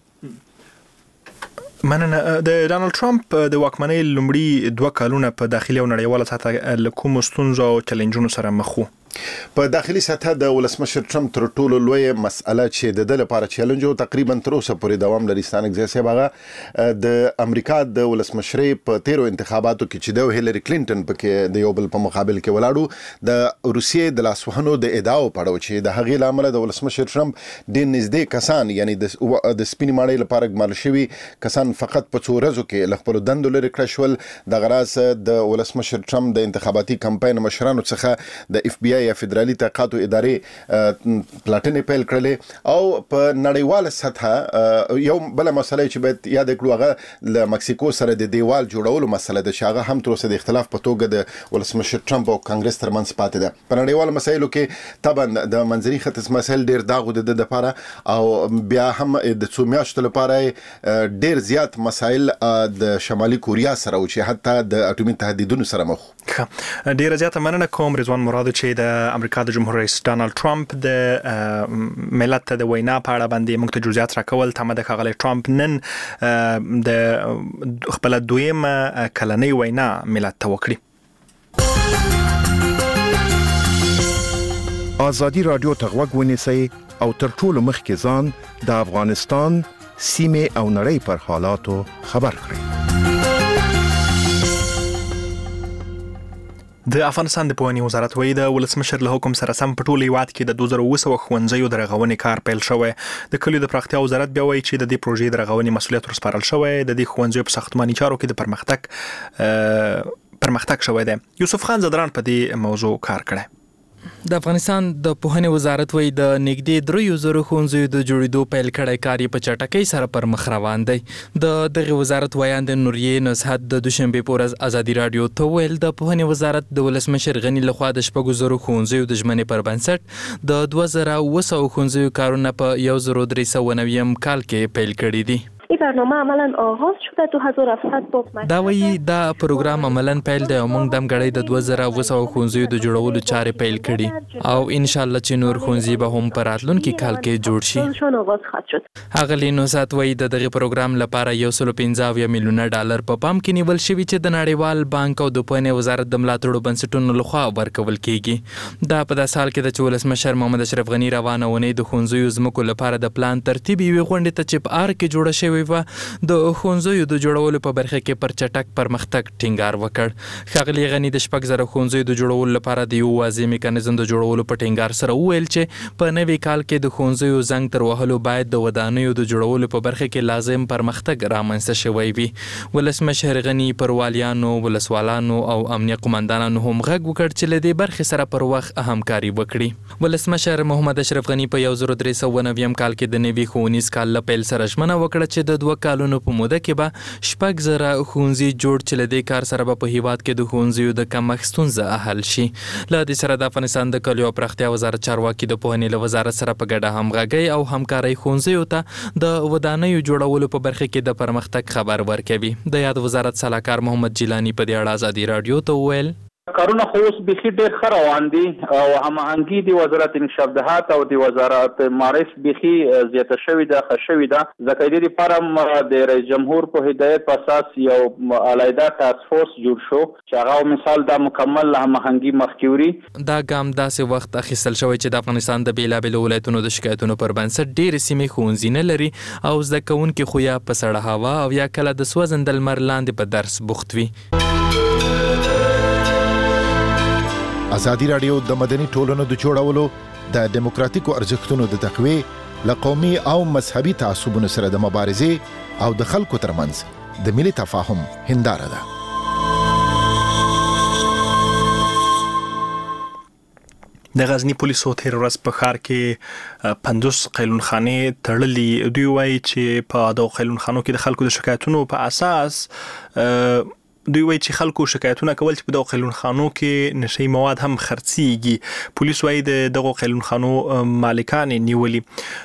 مننه. د ډانلډ ټرمپ د واکمنۍ لومړي 2 کلونه په داخلي او نړیواله سطحه له کوم ستونزو او چیلنجونو سره مخ وو؟ په داخلي سطح د ولسمشر ټرمپ تر ټولو لوی مسأله چې د لپاره چیلنج او تقریبا تر اوسه پورې دوام لري ستانګزه صاحب، هغه د امریکا د ولسمشرۍ په تیرو انتخاباتو کې چې د هیلری کلینټن پکې د یو بل په مقابل کې ولاړو د روسیې د لاسوهنو د ادعاو پړو چې د هغې لامل د ولسمشر ټرمپ د نږدې کسان، یعنی د سپینې ماڼۍ لپاره ګمارل شوي کسان فقط په 2 ورځو کې له خپل دندو لرې کړل شول. د غراس د ولسمشر ټرمپ د انتخاباتي کمپاین مشرانو څخه د اف بی آی یا فدرالي تحقیقاتو ادارې پلاټنې پیل کړلې، او په نړیواله سطح یو بل مسله چې باید یاد کړو هغه له مکسیکو سره د دیوال جوړولو مسله ده چې هغه هم تر اوسه د اختلاف په توګه د ولسمشر ټرمپ او کانګرس ترمنځ پاتې ده. په نړیوالو مسایلو کې طبعا د منځني ختیځ مسایل ډیر داغو د لپاره، او بیا هم د څو میاشتو لپاره ډیر زیات مسایل د شمالي کوریا سره او چې حتی د اټومي تهدیدونو سره مخ. ډیر زیات مننه کوم رضوان مراد چې د امریکا د جمهور رئیس ډانلډ ټرمپ د ملت ته د وینا په اړه باندې موږ ته جزئیات راکول. تمه ده ښاغلی ټرمپ نن د خپل 2مه کلنۍ وینا ملت ته وکړي. ازادي رادیو ته غوږ ونیسئ او تر ټولو مخکې ځان د افغانستان سیمې او نړۍ پر حالاتو خبر کړئ. د افغانستان د پوهنې وزارت وایي د ولسمشر له حکم سره سم په ټول هیواد کې د 2200 ښوونځیو د رغونې کار پیل شوی. د کلیو د پراختیا وزارت بیا وایي چې د دې پروژې د رغونې مسؤلیت ورسپارل شوی. د دې ښوونځیو په ساختماني چارو کې د پرمختګ شوی دی. یوسف خان زدران په دې موضوع کار کړی. د افغانستان د پوهنې وزارت وایي د نږدې 3000 ښوونځیو د جوړېدو پیل کړی کار په چټکۍ سره پر مخ روان دی. د دغه وزارت ویاند نوریه نصحت د دوشنبه په ورځ ازادي رادیو ته ویل د پوهنې وزارت د ولسمشر غنی لخوا د 6,000 ښوونځیو د ژمنې پر بنسټ د 2200 ښوونځیو کارونه په 1390 کال کې پیل کړي دي. این برنامه عملا آغاز شده 2700 با دا وایي دا پروګرام عملا پیل دی او موږ د غړې د 2200 ښوونځیو د جوړولو چارې پیل کړي او ان شاء الله چې نور ښوونځي به هم په راتلونکي کال کې جوړ شي. هغه نوسات وایي د دغه پروګرام لپاره 115 میلیونه ډالر په پام کې نیول شوی چې د نړیوال بانک او د پوهنې وزارت د ملاتړو بنسټونو لخوا ورکول کیږي. دا په داسې حال کې د ولسمشر محمد اشرف غنی روانه ونې د ښوونځیو زمکو لپاره د پلان ترتیب یوې غونډې ته چې په آر کې جوړه شوې و د ښوونځیو د جوړولو په برخه کې پر چټک پرمختګ ټینګار وکړ. ښاغلي غنی د 6,000 ښوونځیو د جوړولو لپاره د یو واضح میکانیزم د جوړولو په ټینګار سره وویل چې په نوي کال کې د ښوونځیو زنګ تر وهلو باید د ودانیو د جوړولو په برخه کې لازم پرمختګ رامنځته شوی وي. ولسمشر غنی پر والیانو، ولسوالانو او امنیه قومندانانو هم غږ وکړ چې له دې برخې سره پر وخت همکاري وکړي. ولسمشر محمد اشرف غنی په 1390 کال کې د نوي ښوونیز کال له پیل سره ژمنه وکړه چې د 2 کالونو په موده کې به 6,000 ښوونځي جوړ چې له دې کار سره به په هیواد کې د ښوونځیو د کمښت ستونزه حل شي. له دې سره د افغانستان د کلیو او پراختیا وزارت چارواکي د پوهنې له وزارت سره په ګډه همغږي او همکارۍ ښوونځیو ته د ودانیو جوړولو په برخه کې د پرمختګ خبر ورکوي. د یاد وزارت سلاکار محمد جیلانی په دې اړه ازادي رادیو ته وویل کارونه خو اوس بخي ډېر ښه روان دي او هماهنګي د وزارت انشابدهات او د وزارت معارف بخي زیاته شوې ده ښه شوې ده ځکه د دې لپاره د رئیس جمهور په هدایت په اساس یو علیحده ټاسک فورس جوړ شو چې هغه مثال د مکمل هماهنګي مخکې وړي. دا ګام داسې وخت اخیستل شوی چې د افغانستان د بیلابیلو ولایتونو د شکایتونو پر بنسټ ډېرې سیمې ښوونځي نه لري او زده کوونکي خو یا په سړه هوا او یا کله د سوځنده لمر لاندې په درس بوخت وي. ازادي راډیو د مدني ټولنو د جوړولو د دیموکراتیکو ارزښتونو د تقویې له قومي او مذهبي تعصبونو سره د مبارزې او د خلکو ترمنځ د ملي تفاهم هنداره ده. د غزنی پولیسو تیر ورځ په ښار کې 50 قیلونخانې تړلې. دوی وایي چې په دغو قیلونخانو کې د خلکو د شکایتونو په اساس دوی وایي چې خلکو شکایتونه کول چې په دغو قیلونخانو کې نشئی مواد هم خرڅيږي. پولیس وایي د دغو قیلونخانو مالکان نیولي.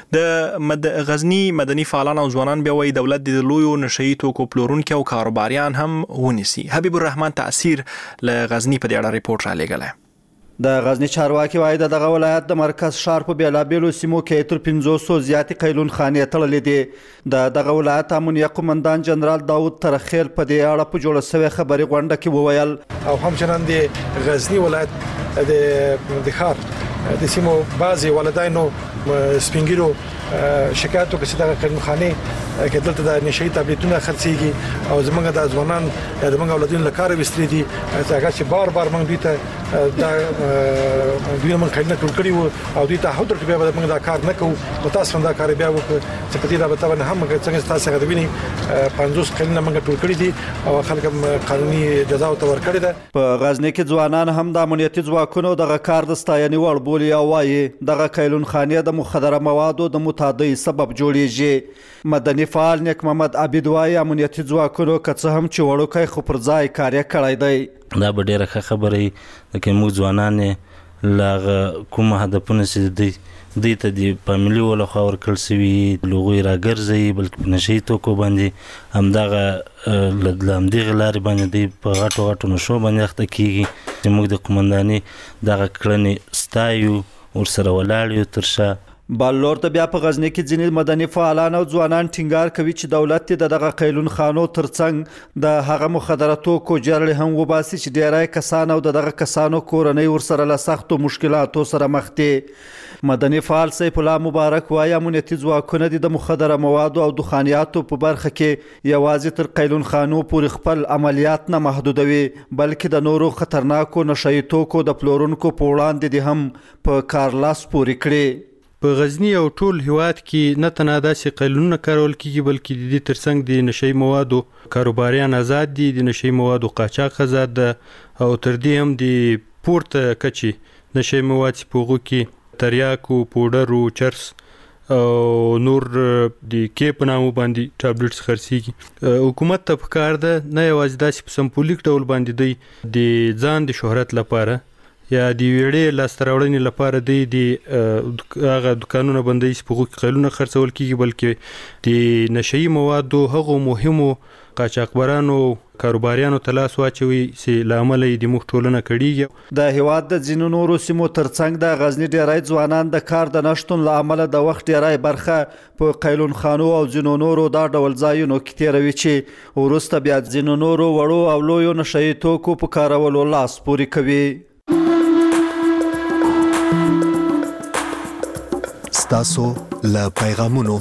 د غزنی مدني فعالان او ځوانان بیا وایي دولت د لویو نشئی توکو پلورونکو او کاروباریان هم ونیسي. حبیب الرحمن تاثیر له غزنی په دې اړه ریپورت را لېږلی. د غزنی چارواکي وایي دغه ولایت د مرکز ښار په بیلابیلو سیمو کې تر 500 زیاتې قیلونخانې تړلې دي. دغه ولایت امنیه قومندان جنرال داود ترخیل په دې اړه په جوړه شوې خبري غونډه کې وویل او همچنان د غزنی ولایت د ښار د سیمو بعضي والدینو سپینګیرو شکایت وکړي چې دغه قیلونخانې کې دلته د نشئی تابلیتونه خرڅيږي او زمونږ د ځوانان زمونږ اولادونو لکاره وستري دي هغه چې بار بار موږ دوی ته دوی موږ کله ټول کړی وو او دوی ته هوتر کې به موږ دا کار نه کوو نو تاسو دا کار بیا وکړو چې په دې رابطه باندې هم څنګه تاسو غوښتنې 50 کلونه موږ ټول کړی دي او خلک قانوني جزا او تور کړی ده. په غزنی کې ځوانان هم د امنیتي ځواکونو دغه کار د ستاینې وړ بولي او وایي دغه قیلونخانې د مخدره موادو د متعدي سبب جوړیږي. مدني فعال نیک محمد عبید وایي امنیتي ځواکونو که څه هم چې وړوکی خو پر ځای کار یې کړی دی. دا به ډېره ښه خبره وي لکه موږ ځوانان له هغه کومه هدفونه چې دوی ته د فامیلي ولخوا ورکړل سوي له هغوی راګرځوي بلکې په نشهیي توکو باندې همدغه له همدغې لارې باندې دوی په غټو غټو نشو باندې اخته کېږي چې موږ د قومنداني دغه کړنې ستایو ورسره ولاړ یو تر شا. بلور ته بیا په غزنی کې ځینې مدني فعالان او ځوانان ټینګار کوي چې دولت د دغه قیلونخانو ترڅنګ د هغه مخدره توکو جرړې هم وباسي چې ډیری کسان او دغه کسانو کورنۍ ورسره له سختو مشکلاتو سره مخ دي. مدني فعال سیف الله مبارک وایي امنیتي ځواکونه د مخدره موادو او دخانیاتو په برخه کې یوازې تر قیلونخانو پورې خپل عملیات نه محدودوي بلکې د نورو خطرناکو نشئی توکو د پلورونکو په وړاندې دي هم په کارلاس پورې کړي. په غزنی او ټول هیواد کې نه تنها داسې قیلونونه کارول کیږي بلکې د دې ترڅنګ د نشئی موادو کاروباریان آزاد دي، د نشئی موادو قاچاق آزاد ده او تر دې هم د پورته کچې نشئی مواد چې په هغو کې تریاکو، پوډرو، چرس او نور د کې په نامو باندې ټابلیټس خرڅیږي. حکومت ته پکار ده نه یوازې داسې په سمبولیک ډول باندې دوی د ځان د شهرت لپاره یا د ویړې لاسته راوړنې لپاره د هغه دکانونه بندوي چې په هغو کې قیلونه خرڅول کېږي بلکې د نشئی موادو هغو مهمو قاچاقبرانو کاروباریانو ته لاس واچوي چې له امله یې د موږ ټولنه کړېږي. د هیواد د ځینو نورو سیمو ترڅنګ د غزني ډیری ځوانان د کار د نشتون له امله د وخت ډیری برخه په قیلونخانو او ځینو نورو دا ډول ځایونو کې تېروي چې وروسته بیا ځینو نورو وړو او لویو نشئی توکو په کارولو لاس پورې کوي. ستاسو له پیغامونو.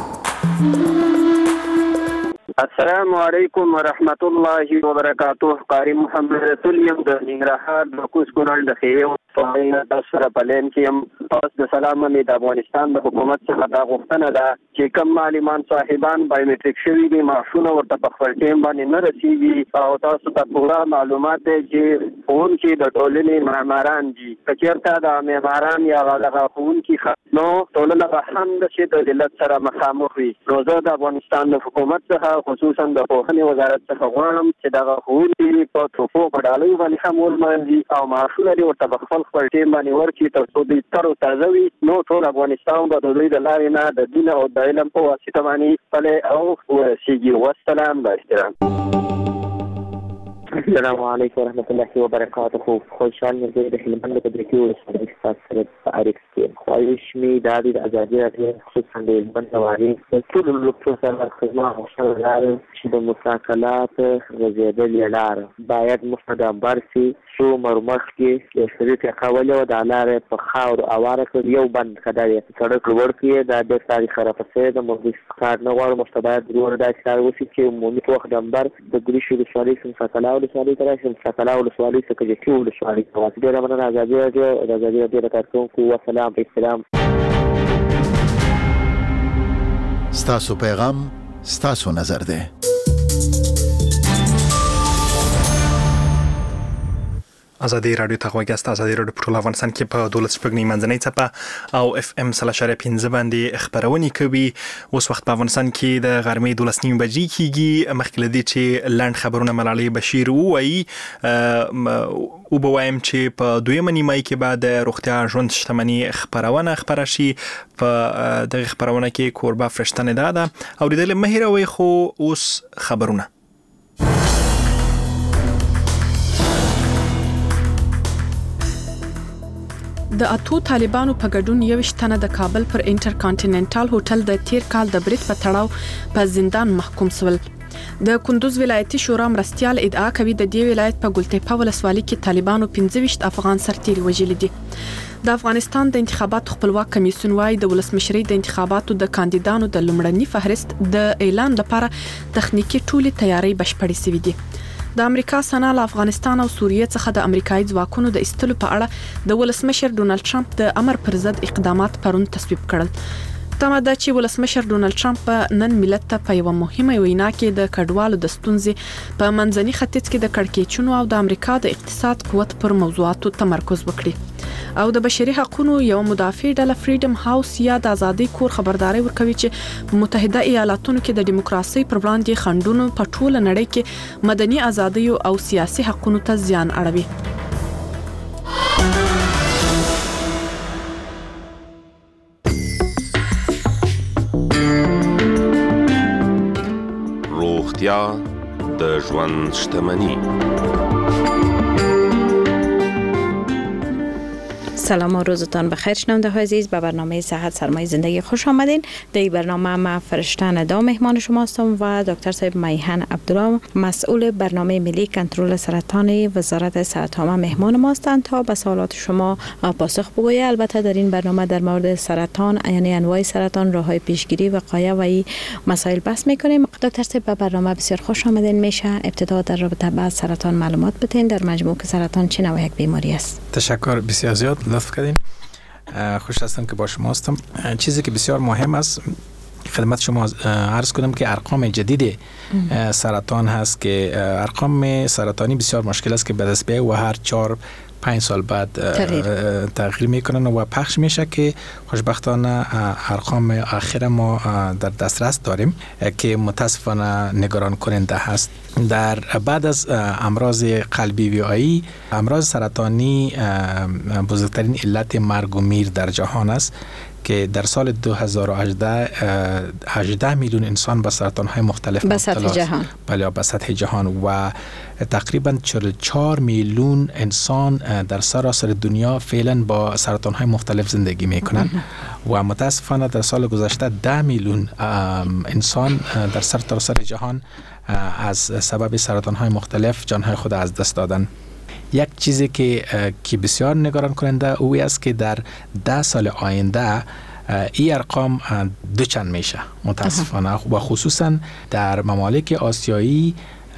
السلام علیکم ورحمت الله وبرکاته. قاری محمد رسول یم د ننګرهار د کوز کونړ د خیوه تاسو سره په لین کې یم. تاسو د سلام د افغانستان د حکومت څخه دا غوښتنه ده چې کوم معلمان صاحبان بایومټریک شوي دي معاشونه ورته په خپل ټیم باندې نه رسیږي او تاسو ته پوره معلومات دی چې ښوونکي د ټولنې معماران دي. که چېرته د معماران یا دغه ښوونکي نو ټولنه به هم داسې د ذلت سره مخامخ وي. نو زه د افغانستان د حکومت څخه خصوصا د پوهنې وزارت څخه غواړم چې دغه ښوونکي په توپو په ډالیو باندې هم ولمانځي او معاشونه دې ورته په خپل ټیم باندې ورکړي تر څو دوی تر او تازه وي. نو ټول افغانستان به د دوی د لارې نه د دین او د علم په واسطه باندې پلی او ورسیږي. والسلام با احترام. السلام علیکم ورحمت الله وبرکاته. خوشحال یم د هلمند په دې کې ولسمشر تاسو په اړیکه کې خواهش می د ازادي راډیو خصوصا د هلمند والی ټول لوکو سره خدمت وشول چې د مساکلات غزیدل لاره باید مفدام برسي سو مرمخ کې د شریک قواله او د لارې په خاور اواره کې یو بند کډای سړک ورکې د تاریخ راپسې د مجلس کار نه غواړم مستبد ورو د اشاره وسی چې مونږ په وخت دمبر د ګریشو د شالي سم سکلاو د شالي تر شم سکلاو د شالي څخه چې ټول د شالي په واسطه د مننه ازادي راډیو د کارکونکو والسلام اسلام. ستاسو پیغام ستاسو نظر ده. ازادي رادیو ته غوږی ازادي رادیو په ټول افغانستان کې په 12 منځنۍ څپه او اف ام 3.15 باندې خبرونه کوي. اوس وخت په افغانستان کې د غرمې 12 بجې کېږي. مخکې لدی چې لاند خبرونه ملالۍ بشیر وایي او بوایم چې په دویمه نیمه کې بعد روغتیا ژوند شتمنۍ خبرونه خبره شي. په دغه خبرونه کې کوربه فرشتنه ده او د دې مهیروي خو اوس خبرونه د اتو طالبانو په ګډون 21 تنه د کابل پر انټرکانټیننټال هوټل د تیر کال د بریټ په تړاو په زندان محکوم شول. د کندوز ولایتي شورا مرستيال ادعا کوي د دې ولایت په ګلتپه ولسوالۍ کې طالبانو 15 افغان سرتیري وژلي دي. د افغانستان د انتخاباتو خپلواک کمیسیون وايي د ولسمشرۍ د انتخاباتو د کاندیدانو د لومړني فهرست د اعلان لپاره تخنیکی ټولې تیاری بشپړې شوې دي. د امریکا سنا له افغانستان او سوریه څخه د امریکایي ځواکونو د استلو په اړه د ولسمشر ډونالد ټرمپ د امر پر ضد اقدامات پرون تصویب کړل. تمه ده چې ولسمشر ډونالد ټرمپ نن ملت ته په یو مهمه وینا کې د کډوالو د ستونزې په منځني ختیځ کې د کړکېچونو او د امریکا د اقتصاد قوت پر موضوعاتو تمرکز وکړي. او د بشري حقوقو یو مدافع ډله فریډم هاوس یا د ازادي کور خبرداري ورکوي چې په متحده ایالاتونو کې د دیموکراسي پر وړاندې خنډونو په ټوله نړۍ کې مدني ازادي او سیاسي حقوقو ته زیان اړوي. روغتیا د ژوند شتمنی. سلام و روزتان بخیر شنونده های عزیز، به برنامه صحت سرمایه زندگی خوش آمدین. در این برنامه ما فرشته ندا مهمان شما هستم و دکتر صاحب میهن عبدالله مسئول برنامه ملی کنترل سرطان وزارت صحت عامه مهمان ما هستند تا به سوالات شما پاسخ بگوید. البته در این برنامه در مورد سرطان، یعنی انواع سرطان، راههای پیشگیری و وقایع و این مسائل بحث میکنیم. دکتر صاحب به برنامه بسیار خوش آمدین. میشه ابتدا در رابطه با سرطان معلومات بدین؟ در مجموع سرطان چه نوع یک بیماری است؟ تشکر بسیار زیاد لطف کردین. خوش هستم که با شما هستم. چیزی که بسیار مهم است خدمت شما عرض کنم که ارقام جدید سرطان هست که ارقام سرطانی بسیار مشکل است که به دست بیاید و هر 4-5 سال بعد تغییر میکنن و پخش میشه که خوشبختانه ارقام آخر ما در دسترس داریم که متاسفانه نگران کننده هست. در بعد از امراض قلبی ویایی، امراض سرطانی بزرگترین علت مرگ و میر در جهان است که در سال 2018 18 میلیون انسان با سرطان‌های مختلف به سطح جهان، بله به سطح جهان، و تقریبا 44 میلیون انسان در سراسر دنیا فعلا با سرطان‌های مختلف زندگی میکنند و متاسفانه در سال گذشته 10 میلیون انسان در سراسر جهان از سبب سرطان‌های مختلف جان‌های خود از دست دادند. یک چیزی که بسیار نگران کننده اوی است که در 10 سال آینده این ارقام دوچند میشه متاسفانه و خصوصا در ممالک آسیایی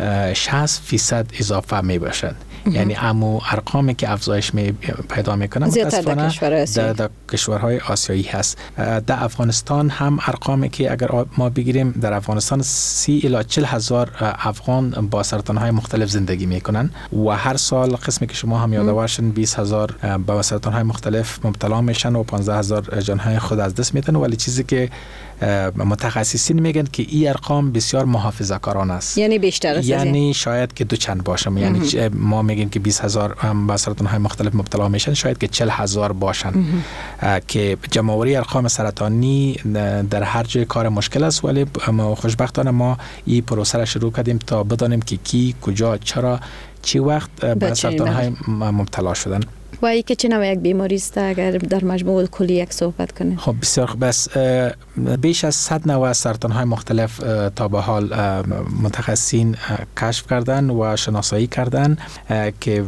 60% اضافه می باشد. یعنی امو ارقامی که افزایش پیدا میکنه متاسفانه در کشورهای آسیایی هست. در افغانستان هم ارقامی که اگر ما بگیریم، در افغانستان 30 الی 40 هزار افغان با سرطانهای مختلف زندگی میکنن و هر سال قسمی که شما هم یادآور شدین 20 هزار با سرطانهای مختلف مبتلا میشن و 15 هزار جانهای خود از دست میدن. ولی چیزی که متخصصین میگن که این ارقام بسیار محافظه‌کارانه است، یعنی بیشتر است، یعنی شاید که 2 باشم، یعنی ما میگیم که 20,000 به سرطان‌های مختلف مبتلا میشن، شاید که 40,000 باشن که جمع‌آوری ارقام سرطانی در هر جای کار مشکل است، ولی خوشبختانه ما این پروسه را شروع کردیم تا بدانیم که کی کجا چرا چی وقت به سرطان‌های مبتلا شدن. و ای که چه نوع یک بیماری است اگر در مجموع کلی یک صحبت کنیم؟ خب بسیار خوب. بس بیش از 100 نوع سرطان‌های مختلف تا به حال متخصصین کشف کردن و شناسایی کردن که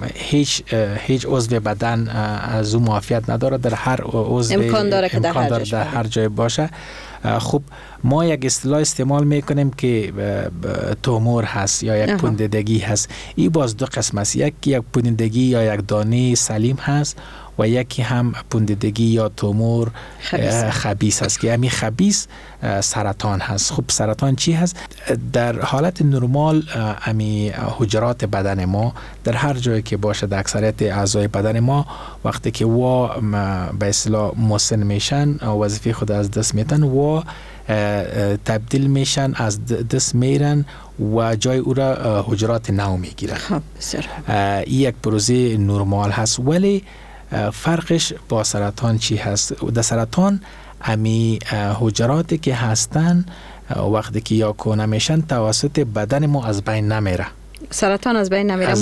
هیچ عضو بدن از اون معافیت نداره، در هر عضو امکان داره که در هر جای باشه. خب ما یک اصطلاح استعمال میکنیم که تومور هست یا یک پوندگی هست. این باز 2 قسم است، یک پوندگی یا یک دانه سلیم هست و یکی هم پوندگی یا تومور خبیث هست که همین خبیث سرطان هست. خب سرطان چی هست؟ در حالت نرمال همین حجرات بدن ما در هر جایی که باشه، در اکثریت اعضای بدن ما وقتی که به اصطلاح مسن میشن، وظیفه خود از دست میدن و تبدیل میشن، از دست میرن و جای او را حجرات نو میگیرن. خب بسیار این یک پروسه نرمال هست، ولی فرقش با سرطان چی هست؟ در سرطان امی حجراتی که هستن وقتی که یا کونه میشن توسط بدن ما از بین نمیره. سرطان از بین نمیره،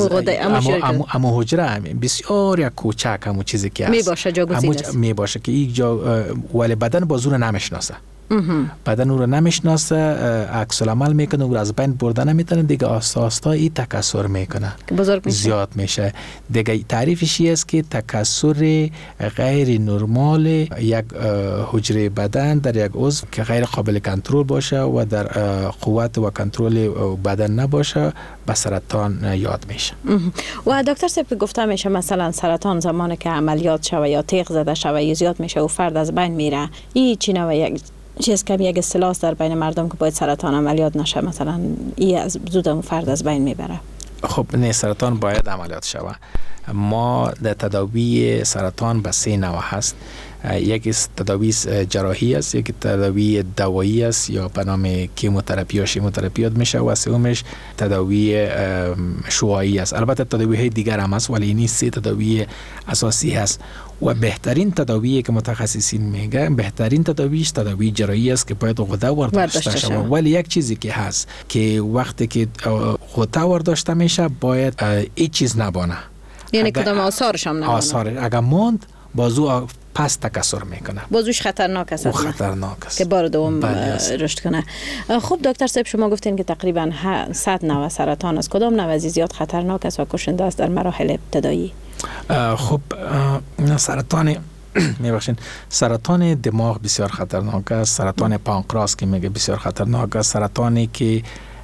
اما حجره بسیار یک کوچک همون چیزی که هست می باشه، جاگزین است، می باشه که یک جا، ولی بدن با زور نمیشناسه. بدن او رو نمیشناسه، عکس العمل میکنه، او رو از بین بردن نمیتونه، دیگه آستا آستا این تکثر میکنه، زیاد میشه. دیگه تعریفش است که تکثر غیر نرمال یک حجره بدن در یک عضو که غیر قابل کنترل باشه و در قوت و کنترل بدن نباشه به سرطان یاد میشه. و دکتر صاحب گفته میشه مثلا سرطان زمانی که عملیات شوه یا تیغ زده شوه یا زیاد میشه و فرد از بین میره، این چی نوع یک چیز که یک اصطلاح در بین مردم که باید سرطان عملیات نشه، مثلا این از زود فرد از بین میبره؟ خب نه، سرطان باید عملیات شوه. ما در تداوی سرطان به 3 نوع هست. یک تداوی جراحی است، یک تداوی دوایی است یا به نام کیموتراپی یا شیموتراپی یاد میشه، و سومش تداوی شعاعی است. البته تداوی های دیگر هم هست، ولی این 3 تداوی اساسی هست. و بهترین تداوی که متخصصین میگن بهترین تداویش تداوی جراحی است که باید غده ورداشته شود. ولی یک چیزی که هست که وقتی که غده ورداشته میشه باید هیچ چیز نبانه، یعنی کدام آثارش هم نمونه. آثار اگر موند بازو پس تکثر میکنه، بازوش خطرناک است، خطرناک است که بار دوم رشد کنه. خب دکتر صاحب شما گفتین که تقریبا 100 نوع سرطان است، کدام نوع زیاد خطرناک است و کشنده است در مراحل ابتدایی؟ خب سرطان میبخشین، سرطان دماغ بسیار خطرناک است، سرطان پانکراس که میگه بسیار خطرناک است، سرطانی که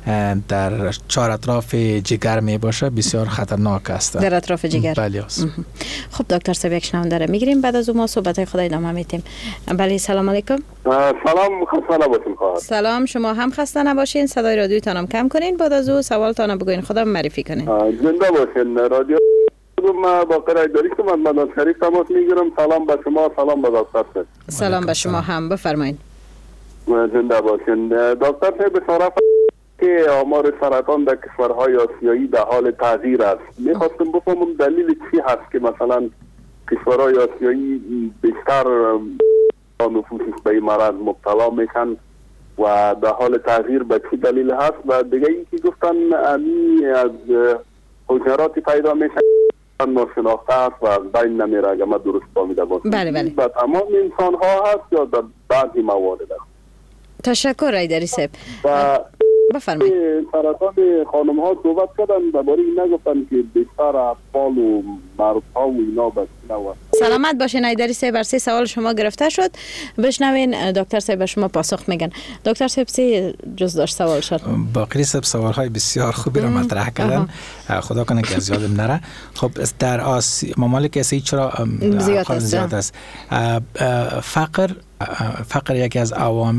در 4 اطراف جگر می باشه بسیار خطرناک است. در اطراف جگر؟ بله است. خب دکتر صاحب یک شنونده میگیریم، بعد از اون ما صحبت خدا ادامه میدیم. بله سلام علیکم. سلام، خسته نباشین خواهر. سلام، شما هم خسته نباشین، صدای رادیوتان هم کم کنین، بعد از اون سوالتان بگوین، خدا معرفی کنین. زنده باشین. رادیو ما با قرای داری که من از شریف تماس میگیرم. سلام به شما، سلام به دکتر صاحب. سلام به شما هم، بفرمایید. زنده باشین. دکتر صاحب بشارت که آمار سرطان در کشورهای آسیایی در حال تغییر است. میخواستم بفهمم دلیل چی هست که مثلا کشورهای آسیایی بیشتر نفوسش به این مرض مبتلا میشن و در حال تغییر به چی دلیل هست؟ و دیگه این که گفتن امی از حجراتی پیدا میشن ناشناخته است و از بین نمیره، اگر من درست فهمیده باشم. بله بله. و تمام انسان ها هست یا در بعضی موارد هست؟ تشکر ایدری صاحب. بفرمایید. سرطان خانم ها صحبت کردن، درباره این نگفتن که بیشتر اطفال و مرد ها و اینا بسیار. سلامت باشین ایدری صاحب، بر 3 سوال شما گرفته شد. بشنوین دکتر صاحب شما پاسخ میگن. دکتر صاحب 3 جز داشت سوال شد. باقی صاحب سوال های بسیار خوبی را مطرح کردن. خدا کنه که از یادم نره. خب در ممالک آسیایی چرا زیاد است؟ فقر یکی از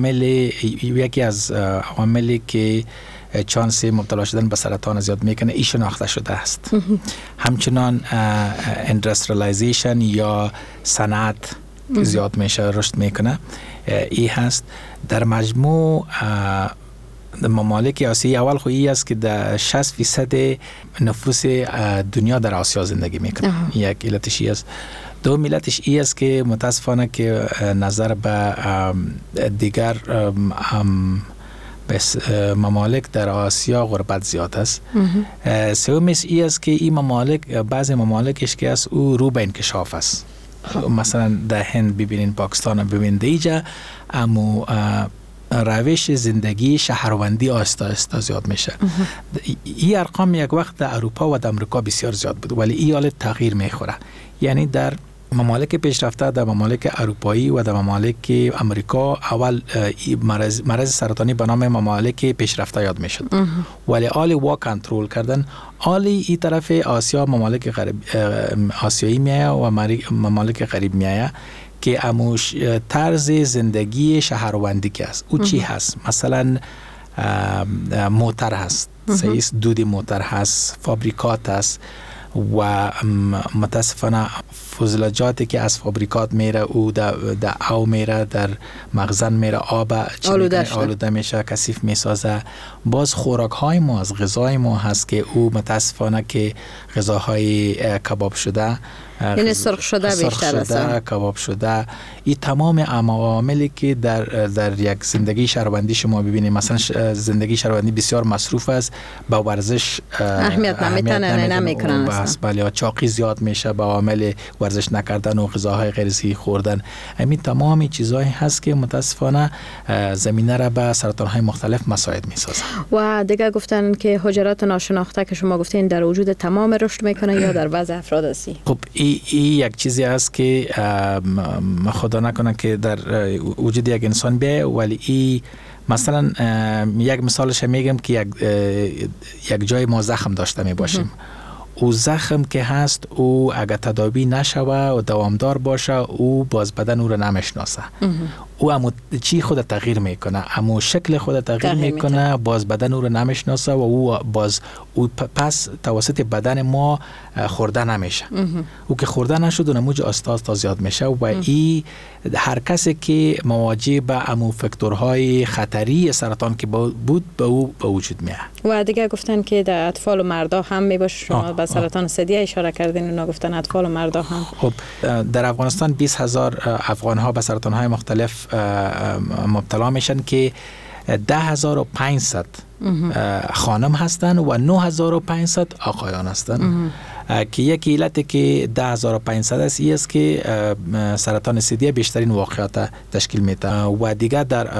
عواملی که چانس مبتلا شدن به سرطان زیاد میکنه، این شناخته شده است. همچنان اندستریالیزیشن یا صنعت زیاد میشه، رشد میکنه. این هست در مجموع ممالک آسیایی. اول خو این است که در 60% نفوس دنیا در آسیا زندگی میکنه. یک علتش است. دوم علتش این است که متاسفانه که نظر به دیگر بس ممالک در آسیا غربت زیاد است. سومش این است که این ممالک بعضی ممالکش که است او رو به انکشاف است. مثلا در هند ببینین، پاکستان ببینید، اینجا اما روش زندگی شهروندی آهسته زیاد میشه. این ارقام یک وقت در اروپا و در امریکا بسیار زیاد بود، ولی این حالت تغییر میخوره. یعنی در ممالک پیشرفته، در ممالک اروپایی و در ممالک امریکا اول مرض سرطانی به نام ممالک پیشرفته یاد میشد، ولی آل وا کنترل کردن. آلی این طرف آسیا ممالک غرب آسیایی میایه و ممالک غریب میایه که اموش طرز زندگی شهروندی که است. او چی هست؟ مثلا موتر هست، دود موتر هست، فابریکات هست و متاسفانه فضلاجاتی که از فابریکات میره او در او میره، در مخزن میره، آب آلوده میشه، کثیف میسازه. باز خوراک های ما از غذای ما هست که او متاسفانه که غذاهای کباب شده، یعنی سرخ شده بیشتر است، کباب شده. این تمام عواملی که در یک زندگی شهروندی شما ببینید، مثلا زندگی شهروندی بسیار مصروف است، با ورزش اهمیت نمیکنن بس بله، چاقی زیاد میشه با عامل ورزش نکردن و غذاهای غیر صحی خوردن. همین تمامی چیزایی هست که متاسفانه زمینه را به سرطان‌های مختلف مساعد میسازه. و دیگه گفتن که حجرات ناشناخته که شما گفتین در وجود تمام رشد میکنه یا در بعض افراد هستی؟ خب این یک چیزی است که خدا نکنه که در وجود یک انسان بیه، ولی این مثلا یک مثالش میگم که یک جای ما زخم داشته می باشیم. او زخم که هست او اگر تداوی نشوه و دوامدار باشه او باز بدن او رو نمیشناسه. او امو چی خود تغییر میکنه، امو شکل خود تغییر میکنه، باز بدن او رو نمیشناسه و او باز او پس توسط بدن ما خورده نمیشه. او که خورده نشد و نموج آستا زیاد میشه و این هر کسی که مواجه به امو فاکتورهای خطری سرطان که بود به او به وجود میاد. و دیگه گفتن که در اطفال و مردا هم میباشه. شما به سرطان ثدی اشاره کردین و گفتن اطفال و مردا هم. خب در افغانستان 20,000 افغان ها به سرطان های مختلف مبتلا میشن که 10,500 خانم هستند و 9,500 آقایان هستند. که یک علت که 10,500 است این است که سرطان ثدی بیشترین واقعات تشکیل میده و دیگر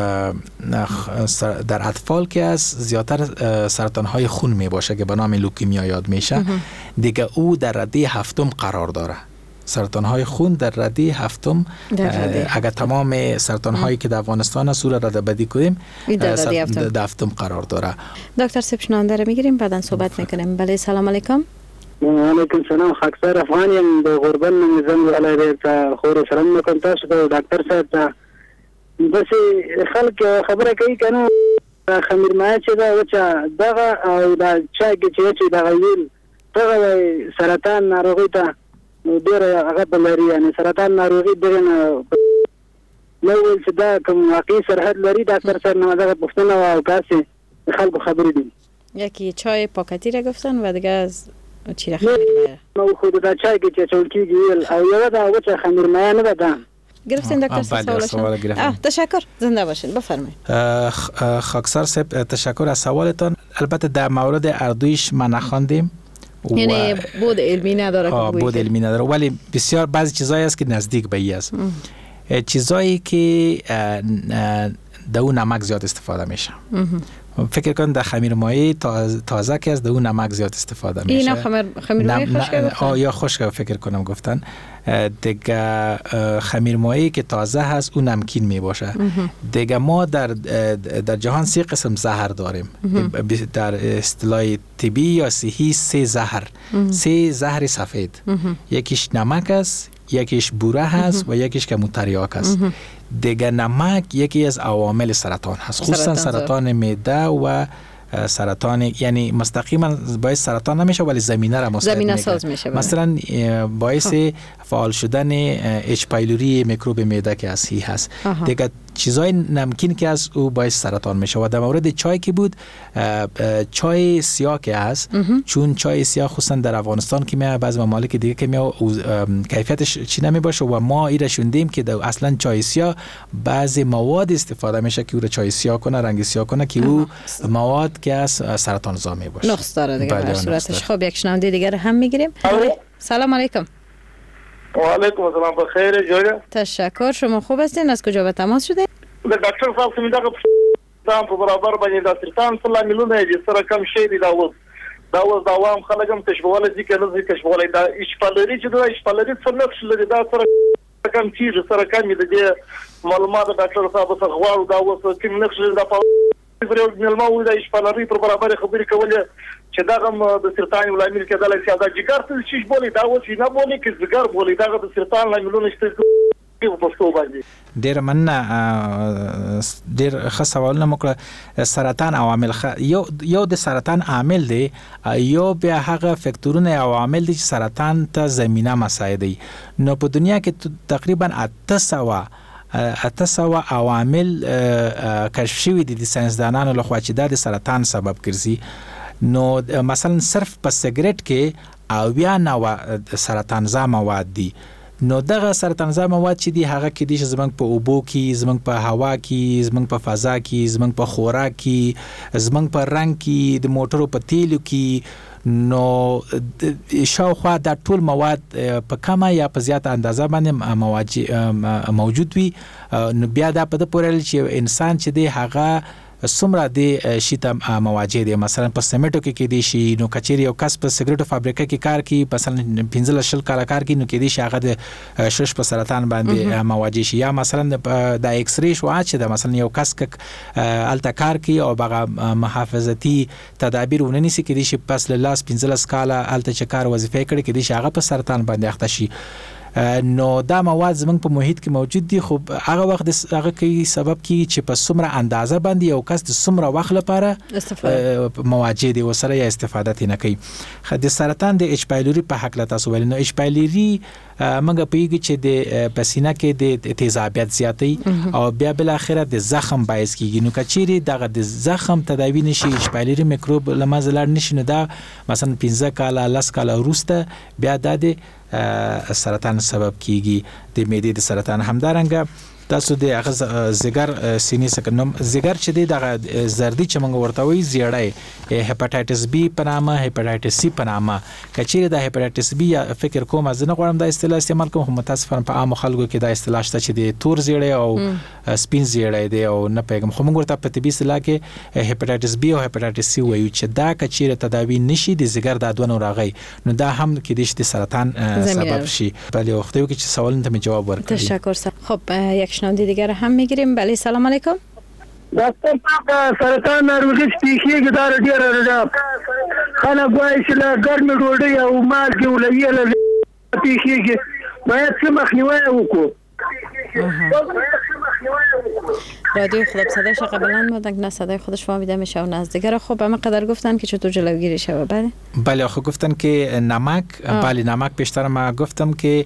در اطفال که است زیادتر سرطان های خون می باشه که به نام لوکemia یاد میشه. دیگه او در رده هفتم قرار داره. سرطان های خون در رده هفتم. اگر تمام سرطان هایی که در افغانستان است رده بدی کنیم در هفتم قرار داره. دکتر سیب شنونده رو میگیریم بعدن صحبت میکنیم. بله سلام علیکم. وعلیکم سلام. خاکسار افغانیم د غربت نظام ولایت ته خور سلام کوم تاسو ته ډاکټر صاحب ته بس خلک خبره کوي کنه خمیر ما چې دا وچا دغه او دا چا چې دا ویل دغه سرطان ناروغي ته ډېر هغه بلري، یعنی سرطان ناروغي دغه نو ول چې دا کوم واقعي سرحد لري ډاکټر صاحب نو دغه پوښتنه او کاسي خلکو خبرې دي. یکی چای پاکتی را گفتن و دیگه از چی را خمیر مایه خود دا چای که چول کیږي او یو دا وچه خمیر مایه نه ده. گرفتین دکتر سوال گرفتین. تشکر، زنده باشین. بفرمایید. خاکسار صاحب تشکر از سوالتان. البته در مورد اردویش ما نخواندیم، یعنی بود علمی نداره. بود علمی نداره ولی بسیار بعضی چیزایی است که نزدیک به این است. چیزایی که در اون نمک زیاد استفاده میشه. فکر کن در خمیر مایه تازه که از در اون نمک زیاد استفاده میشه. اینا خمیر مایه خشک یا خشک فکر کنم گفتن. دیگه خمیر مایه که تازه هست اون نمکین می باشه. دیگه ما در جهان 3 قسم زهر داریم. در اصطلاح طبی یا صحی 3 زهر. 3 زهر سفید. یکیش نمک است، یکیش بوره هست و یکیش که تریاک است. دیگه نمک یکی از عوامل سرطان هست، خصوصا سرطان معده و سرطان، یعنی مستقیما باعث سرطان نمیشه ولی زمینه را زمینه ساز میشه. مثلا باعث فعال شدن اچ پایلوری میکروب معده که اصلی هست. دیگه چیزای نمکین که از او باعث سرطان میشه. و در مورد چای که بود، چای سیاه که هست، چون چای سیاه خصوصا در افغانستان که میاد، بعضی ممالک دیگه که میاد کیفیتش چی نمیباشه و ما ایره شوندیم که اصلا چای سیاه بعضی مواد استفاده میشه که او را چای سیاه کنه، رنگ سیاه کنه که او مواد که از سرطان زا میباشه. نقص داره دیگه در صورتش. خب یک شنونده دیگه هم میگیریم. سلام علیکم. و علیکم السلام، بخیر جویا. تشکر. شما خوب هستین؟ از کجا به تماس شدید؟ دکتر صاحب سم دغه تام په برابر باندې د سرطان صلی میلیونه دي سره کم شي دي دا وام خلګم تشبوله دي کنه دي تشبوله دا اشپالری چې دا اشپالری څه نقش لري دا سره کم چیز سره کم دي معلومات ډاکټر صاحب څخه غواړو دا اوس کوم نقش دا په ملمو دا اشپالری پر برابر خبرې کولې چې دا هم د سرطان ولامل کېدل چې دا جګر څه شي بولی دا اوس نه بولی کې جګر بولی دا د سرطان لاملونه شته په پښتو باندې. ډیر مننه، ډیر ښه سوالونه مکړه. سرطان عوامل یو د سرطان عامل دی، یو بیا هغه فکتورونه او عوامل دي چې سرطان ته زمينه مساعدي. نو په دنیا کې تقریبا 800 عوامل کشف شوي دي د ساينسدانانو لخوا چې دا د سرطان سبب ګرځي. نو مثلا صرف په سیګریټ کې او بیا نو سرطان زا مواد دي. نو دغه سرطان زا مواد چې دي هغه کې دي چې زمنګ په اوبو کې، زمنګ په هوا کې، زمنګ په فضا کې، زمنګ په خوراک کې، زمنګ په رنګ کې، د موټرو په تیلو کې. نو شاوخوا دا ټول مواد په کمه یا په زیاته اندازه باندې موجود وي. نو بیا دا په د پورل چې انسان چې دی هغه څومره د شیته مواجه دي. مثلا په سیمټو کې دي شي، نو کچېری یو کس په سیګریټو فابریکه کې کار کوي، مثلا 15 کال کار کوي، نو کې دي شي هغه د شش په سرطان باندې مواجه شي. یا مثلا د ایکس ری شو چې د مثلا یو کس الته کار کوي او بغه محافظتي تدابیر وننسي کې دي شي پس له لاس 15 کال الته چې کار وظیفه کړي کې دي شي هغه په سرطان باندې اخته شي. نو دا مواد زمنګ په محیط کې موجود دي، خو هغه وخت هغه کې سبب کې چې په څومره اندازه باندې یو کس د څومره وخت لپاره مواجه دي وسره یا استفاده نه کوي. د سرطان د اچ پایلوری په حق لا تاسو ولې نو اچ پایلوری موږ پیږي چې د پسینه کې د تیزابیت زیاتی او بیا بل اخره د زخم باعث کیږي. نو کچيري دغه د زخم تداوی نشي، اچ پایلوری میکروب لمازلار نشي، نو دا مثلا 15 کال 10 کال وروسته بیا د سرطان سبب کیږي. د معدې د سرطان همدارنګه تاسو د هغه زګر سینې سکنم زګر چې د زردی چې موږ ورته وی زیړای هپاتایټس بی په نامه، هپاتایټس سی په نامه. کچېره د هپاتایټس بی فکر کوم از نه غواړم د اصطلاح استعمال کوم، متاسفانه په عام خلکو کې د اصطلاح شته چې د تور زیړای او سپین زیړای دی او نه پیغام خو موږ ورته په طبي اصطلاح کې هپاتایټس بی او هپاتایټس سی وایو چې دا کچېره تداوی نشي د زګر د دوه راغی. نو دا هم کې د سرطان سبب شي. بله وختو کې چې سوالونه ته جواب ورکړم. تشکر. خب یک شنونده دیگر هم میگیریم. بله سلام علیکم. دکتر سرطان ناروغي پیښیږي دا ډیره خلک وایي چې له ګرمې ډوډۍ او مالګې ولوي له پیښیږي، باید څه مخنیوی وکړو. رادیو خودم صدایش قبلا بودن که نه صدای خودش فهمیده میشه و نه از دیگر. خب اما قدر گفتن که چطور جلوگیری شود؟ بله خب گفتن که نمک، بله نمک بیشتر ما گفتم که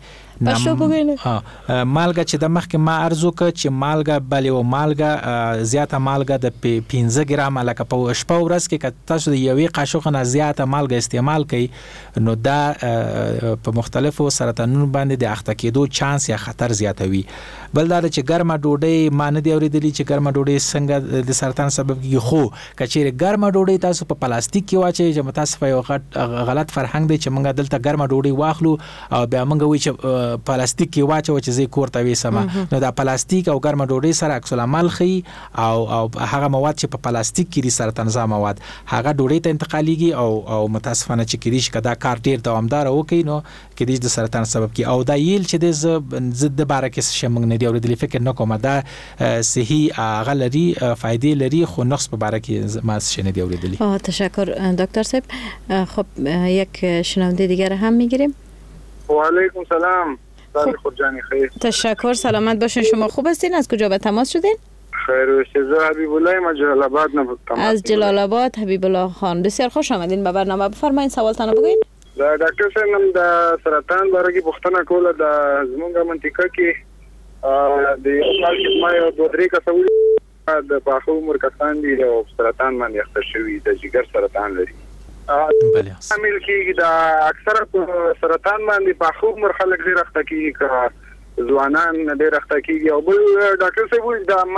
مالګه چې د مخکې ما ارزو ک چې مالګه بلې و مالګه زیاته مالګه د 15 ګرام لکه په شپه ورځ کې تاسو د یوې قاشق نه زیاته مالګه استعمال کړئ نو دا په مختلفو سرطانونو باندې د اخته کېدو چانس یا خطر زیاتوي. بل دا چې ګرمه ډوډۍ ما نه دی اوریدلی چې ګرمه ډوډۍ څنګه د سرطان سبب کیږي، خو کچېره ګرمه ډوډۍ تاسو په پلاستیک کې واچي چې متاسفه یو غلط فرهنګ دی چې موږ دلته ګرمه ډوډۍ واخلو او بیا موږ وایو چې پلاستیک کې واچو چې زی کور ته وېسمه. نو دا پلاستیک او ګرمه ډوډۍ سره عکس العمل خي او هغه مواد چې په پلاستیک کې دي سرطانزا مواد هغه ډوډۍ ته انتقالېږي او متاسفانه چې کېږي چې دا کار ډیر دوامدار وکړي نو کېږي د سرطان سبب کی. او دا یل چې د ضد بارکه شمنګ نه دی اوریدلی فکر نه کوم دا صحیح غلري فائدې لري خو نقص په بارکه ما شنه دی اوریدلی. تشکر دکتر صاحب. خب یک شنونده دیگر هم میگیریم. و علیکم سلام. خورجانی خیر. تشکر. سلامت باشین. شما خوب هستین؟ از کجا به تماس شدین؟ بخیر. شهزاد حبیب الله ما جلال آباد نه. از جلال آباد حبیب الله خان، بسیار خوش آمدین به برنامه. بفرمایید سوالتان بگوین. دا ډاکټر صاحب نن د سرطان باره کې پوښتنه کوله. د زمونږ منطقه کې د خلک ما یو 2-3 کسان د پاخه عمر کسان دي او سرطان باندې اخته شوي، د جګر سرطان لري. بله عامل کېږي دا اکثره سرطان باندې پاخه عمر خلک ډېر اخته کېږي، ځوانان ډېر اخته کېږي. او بل ډاکټر صاحب وایي د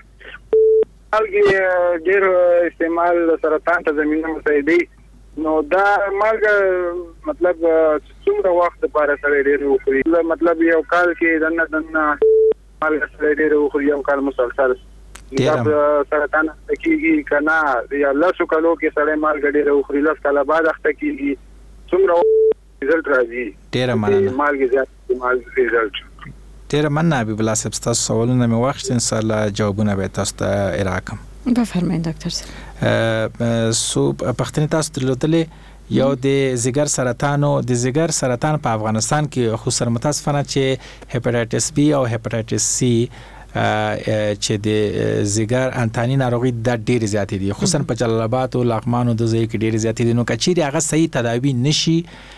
مالګه ډېر استعمال سرطان ته زمینه مساعدوي. نو دا مالګه مطلب څومره وخت لپاره سره ډېر وخوري؟ مطلب یو کال کې دنه مالګه سره ډېر وخوري، یو کال مسلسل سرطان اخته کېږي کنه؟ یا 10 کالو کې سره مالګه ډېر وخوري، 10 کاله بعد اخته کېږي، څومره رزلټ راځي؟ ډېره مننه. مالګه زیات استعمال رزلټ. ډېره مننه حبیب الله صاحب، تاسو سوالونه مې واخیستل، ان شاء الله جوابونه به تاسو ته ارائه بفرمایید ډاکټر صاحب. سو پښتني تاسو درلودلې یو د زیګر سرطان او د زیګر سرطان په افغانستان کې خصوصا متاسفانه چې هپاتایټس بی او هپاتایټس سی چې د زیګر انتانی ناروغي د ډېر زیات دي، خصوصا په جلال آباد او لغمان او د ځای کې ډېر زیات دي. نو کچېری هغه صحیح تداوی نشي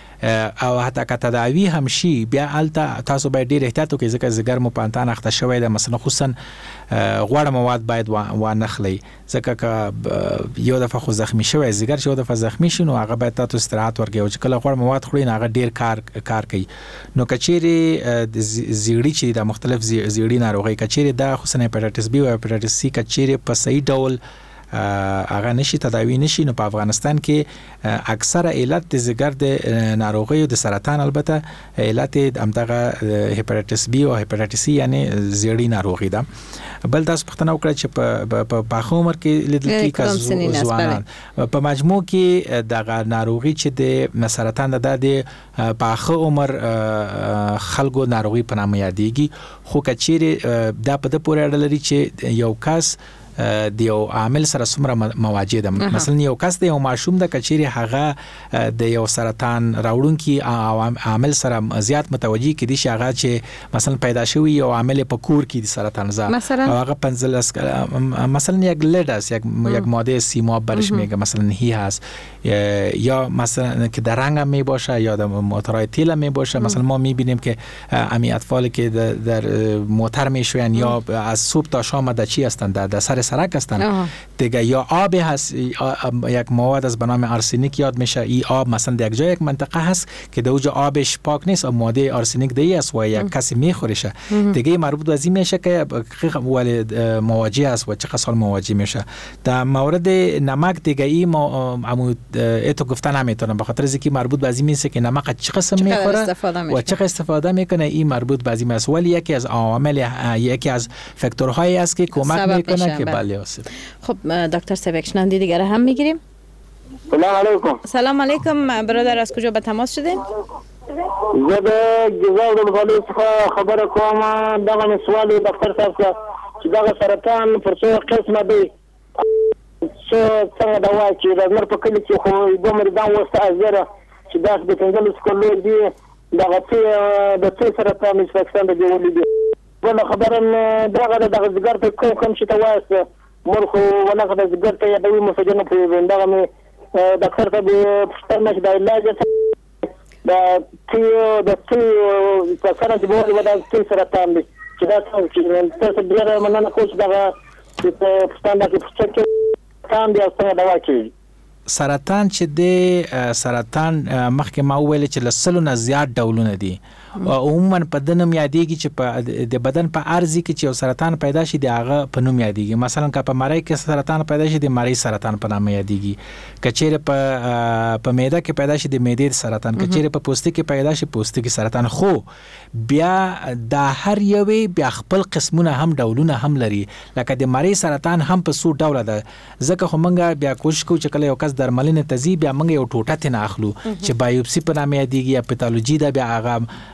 او حتی که تداوی هم شي بیا الته تاسو باید ډیر احتیاط وکړئ، ځکه زیګر مو په انتان اخته شوی ده. مثلا خصوصا غوړ مواد باید وانه خلی، ځکه که یو دفعه خو زخمی شوی زیګر چې یو دفعه زخمی شي نو هغه باید تاسو استراحت ورکړئ، او چې کله غوړ مواد خورئ هغه ډیر کار کوي. نو کچېری زیړی چې د مختلف زیړی ناروغي کچېری دا خصوصا هپاتایټس بی او هپاتایټس سی کچېری په صحیح ډول هغه نشي تداوی نشي، نو په افغانستان کې اکثره علت د زیګر د ناروغي او د سرطان البته علت همدغه هپاتایټس بی او هپاتایټس سی یعنی زیړی ناروغي ده. بل تاسو پوښتنه وکړه چې په پاخه عمر کې لیدل کېږي ځوانان په مجموع کې دغه ناروغي چې د سرطان د پاخه عمر خلکو ناروغي په نامه یادېږي. خو کچېری دا په د پورې اړه لري چې یو کس د یو عامل سره څومره مواجه ده. مثلا یو کس د یو ماشوم د کچېری هغه د یو سرطان راوړونکي عامل سره زیات متوجي کړي چې هغه چې مثلا پیدا شوی یو عامل په کور کې د سرطان زا او هغه 15 مثلا یک لداس یک ماده سیماب برش میگه مثلا هی هست یا مثلا که در رنگ می باشه یا در موتورهای تیل می باشه. مثلا ما میبینیم که امی اطفالی که در موتر میشوین یا از صبح تا شام در چی هستن در سر سرک هستن دیگه، یا آب هست یک مواد از بنام آرسنیک یاد میشه. این آب مثلا در یک جای یک منطقه هست که در اونجا آبش پاک نیست و ماده آرسنیک دیگه است و یک کسی میخورشه دیگه مربوط به این میشه که ولی مواجه است و چقدر سال مواجه میشه. در مورد نمک دیگه این اتو گفتن نمیتونم به خاطر اینکه مربوط به این میشه که نمک چه قسم میخوره و چقدر استفاده میکنه. این مربوط به این است، ولی یکی از عوامل یکی از فاکتورهایی است که کمک میکنه که بله آسیب. خب دکتر سبکشنان دیگر هم میگیریم. سلام علیکم. سلام علیکم برادر، از کجا به تماس شدین؟ زه د جزاو د غالي څخه خبره کوم. دغه سوال ډاکټر صاحب چې دغه سرطان پر څو قسمه دی، څنګه دوا چې د نور په کلی کې خو د مریضان وسته ازره چې دا د څنګه سکولو دی دغه د څه سرطان چې پاکستان د جوړې دی. ولا خبره دغه زګر ته کوم چې تواسه مرخو ولا د زګر ته د مسجن په دغه مې ډاکټر ته د پښتنه د علاج د په سره د بوله د سرطان دی چې دا څه ډیر مننه کوم دغه په پښتنه کې سرطان دی او څنګه دوا کوي. سرطان چې د سرطان مخکې ما ویل چې لسلو نه زیات ډولونه دي او عموما په دنم یادېږي چې په د بدن په ارزي کې چې یو سرطان پیدا شي د هغه په نوم یادېږي. مثلا که په مری کې سرطان پیدا شي د مری سرطان په نامه یادېږي، کچېره په معده کې پیدا شي د معدې سرطان، کچېره په پوستکي کې پیدا شي پوستکي سرطان. خو بیا د هر یوې بیا خپل قسمونه هم ډولونه هم لري، لکه د مری سرطان هم په څو ډوله ده. ځکه خو موږ بیا کوشش کوو چې کله یو کس درملنه تزي بیا موږ یو ټوټه تنه اخلو چې بایوپسي په نامه یادېږي یا پیتالوژي ده، بیا هغه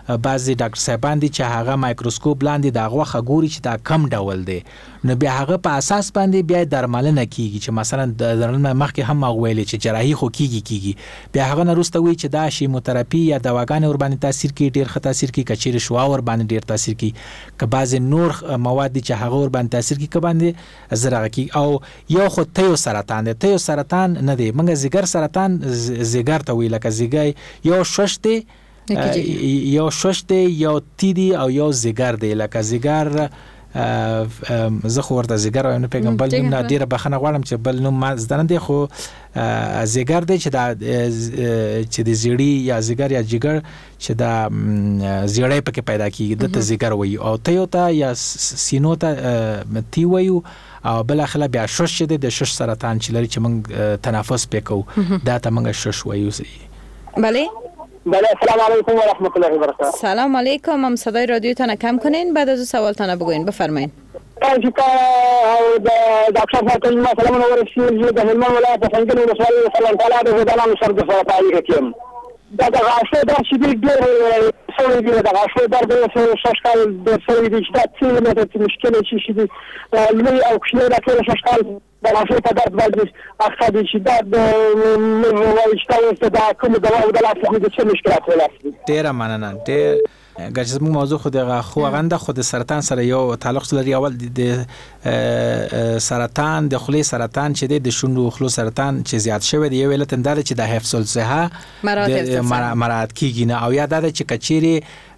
بعضی ډاکټر صاحبان دي چې هغه مایکروسکوپ لاندې د غوښه ګوري چې دا کم ډول دی نو بیا هغه په اساس باندې بیا درملنه کیږي چې مثلا د درملنه مخکې هم ویلي چې جراحي خو کیږي بیا هغه نه وروسته وی چې دا شیموتراپي یا دواګانې ور باندې تاثیر کوي ډیر ښه تاثیر کوي کچیر شوا ور باندې ډیر تاثیر کوي که بعضی نور مواد چې هغه ور باندې تاثیر کوي باندې زرغه کوي او یو خو تیو سرطان دی تیو سرطان نه دی منګه زیګر سرطان زیګر ته وی لکه زیګي یو شوشته یو شوشته یو تیدی او یو زیګر دی لکه زیګر زه خو ورته زیګر وایم نه پیغام بل نوم ډیره بخنه غواړم چې بل نوم ما زدان دی خو زیګر دی چې د زیړی یا زیګر یا جګر چې دا زیړی پکې پیدا کیږي د ته زیګر وایي او ته یا سینو ته تی وایو او بل اخلا بیا شش شده د شش سرطان چې لري چې موږ تنفس پکو دا ته موږ شش وایو بله السلام علیکم و رحمت الله و برکاته. سلام علیکم. هم صدای رادیوتون کم کنین بعد از سوالتون بگوین بفرمایید. تاسو کا او د ډاکټر صاحب ما سلام ورسول د هلمند ولایت څنګه نو سوال سلام تعالی د زدانو سر د فرقای کوم دا د غاښه د شدید ډیر سوي دي د غاښه درد او شاشکال د سوي دي چې دا څه نه د مشکل شي لوی او کښنه د ټول شاشکال د غاښه په درد باندې اخته دي چې دا د وایشتاو د کوم دوا او د لاسه د څه مشکلات ولاسي ډیر مننه ډیر ګرځي موږ موضوع خو د خو غنده خو د سرطان سره یو تعلق لري اول د سرطان د خولې سرطان چې د شونډو خلو سرطان چې زیات شوی دی یو علت انداله چې د حفظ الصحه مراد کیږي نه او یاد ده چې کچيري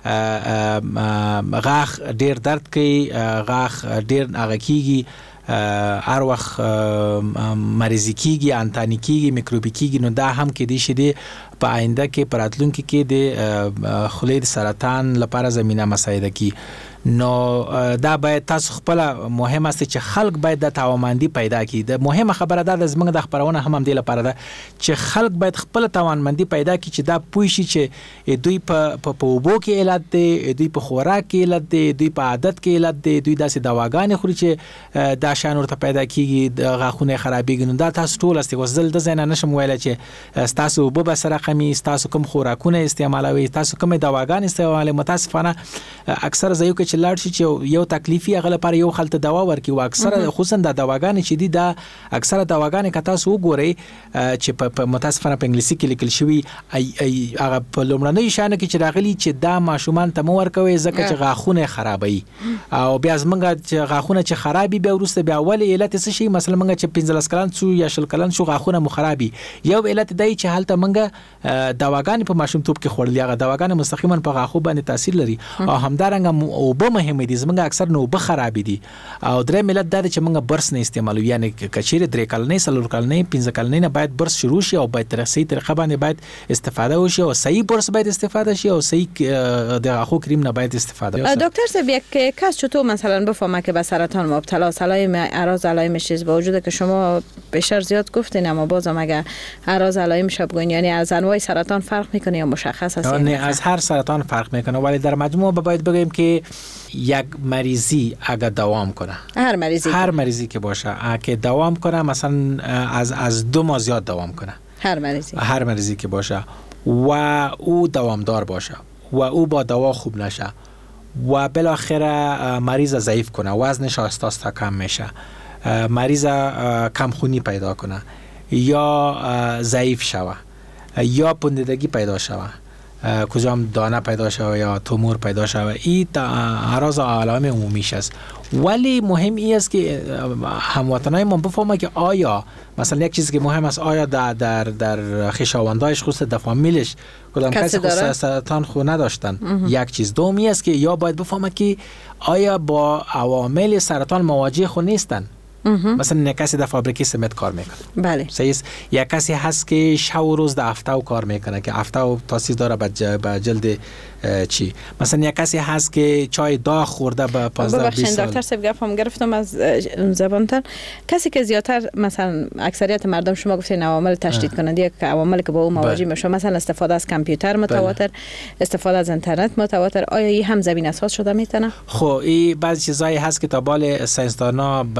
غاخ ډیر درد کوي غاخ ډیر هغه کیږي هر وخت مریضی کیږي انتانی کیږي میکروبی کیږي نو دا هم کې دي شي په آینده کې پراتلونکو کې د خولې د سرطان لپاره زمينه مساعده کی نو دا باید تاسو خپل مهم است چې خلک باید د توانمندي پیدا کړي د مهمه خبره ده زموږ د خبرونه هم دی لپاره ده چې خلک باید خپل توانمندي پیدا کړي چې دا پوه شي چې دوی په وبو کې علت دی دوی په خوراک کې علت دی دوی په عادت کې علت دی دوی داسې دواګانې خوري چې دا شان ورته پیدا کیږي د غاښونه خرابېږي نو دا تاسو ټول است وزل د زنه نشم ویل چې تاسو وبو سره کمی تاسو کوم خوراکونه استعمالوي تاسو کوم دواګان استعمالوي متاسفانه اکثر زيو کې چې لاړ شي چې یو تکلیفي هغه لپاره یو خلته دوا ورکي او اکثر خصوصا د دواګان چې دي دا اکثر دواګان که تاسو وګورئ چې په متاسفانه په انګلیسي کې لیکل شوی هغه په لومړنۍ شانه کې چې راغلي چې دا ماشومان ته مو ورکوي ځکه چې غاښونه خرابوي او بیا زمونږ چې غاښونه چې خرابي بیا ورسته بیا اول علت څه شي مثلا موږ چې 15 کلن شو یا 10 کلن شو غاښونه مو خرابي یو علت دی چې حالت موږ دواګان په ماشومتوب کې خورل هغه دواګان مستقیما په غاښو باندې تاثیر لري او همدارنګه او به مهمه دي زمونږ اکثر نو به خراب دي او درې ملت دا چې موږ برس نه استعمالو یعنی کچېره درې کلنې سلور کلنې 15 کلنې نه باید برس شروع شي او باید صحیح طریقه باندې باید استفاده وشي او صحیح برس باید استفاده شي او صحیح د غاښو کریم نه باید استفاده وشي. دکتر صاحب یک کس چطور مثلا بفهمه که به سرطان مبتلا است علائم اعراض علائمش چیز با وجود که شما بیشتر زیاد گفتین اما بازم اگه اعراض علائمش بگوین یعنی از انواع سرطان فرق میکنه یا مشخص است؟ نه از هر سرطان فرق میکنه ولی در مجموع باید بگیم که یک مریضی اگه دوام کنه هر مریضی که باشه که دوام کنه مثلا از 2 ماه زیاد دوام کنه هر مریضی که باشه و او دوامدار باشه و او با دوا خوب نشه و بالاخره مریض ضعیف کنه وزنش آهسته کم میشه مریض کمخونی پیدا کنه یا ضعیف شوه یا پوندیدگی پیدا شوه کجام دانه پیدا شوه یا تومور پیدا شوه این اعراض علائم عمومیش است ولی مهم این است که هموطنای ما بفهمه که آیا مثلا یک چیزی که مهم است آیا در خویشاوندایش خصوص در فامیلش کدام کسی سرطان خو نداشتن یک چیز دومی است که یا باید بفهمه که آیا با عوامل سرطان مواجه خو نیستن مثلا یک کسی در فابریکه سمنت کار میکنه بله صحیح یک کسی هست که شب و روز در هفته کار میکنه که هفته تاثیر داره به جلد چی مثلا یک کسی هست که چای داغ خورده به 15-20 سال. دکتر صاحب گفتم گرفتم از زبانتر کسی که زیاتر مثلا اکثریت مردم شما گفتین عوامل تشدید کننده که عوامل که با اون مواجه میشه مثلا استفاده از کامپیوتر متواتر استفاده از اینترنت متواتر آیا این هم زمین اساس شده میتونه؟ خب این بعضی چیزایی هست که تا بال ساینسدانا چین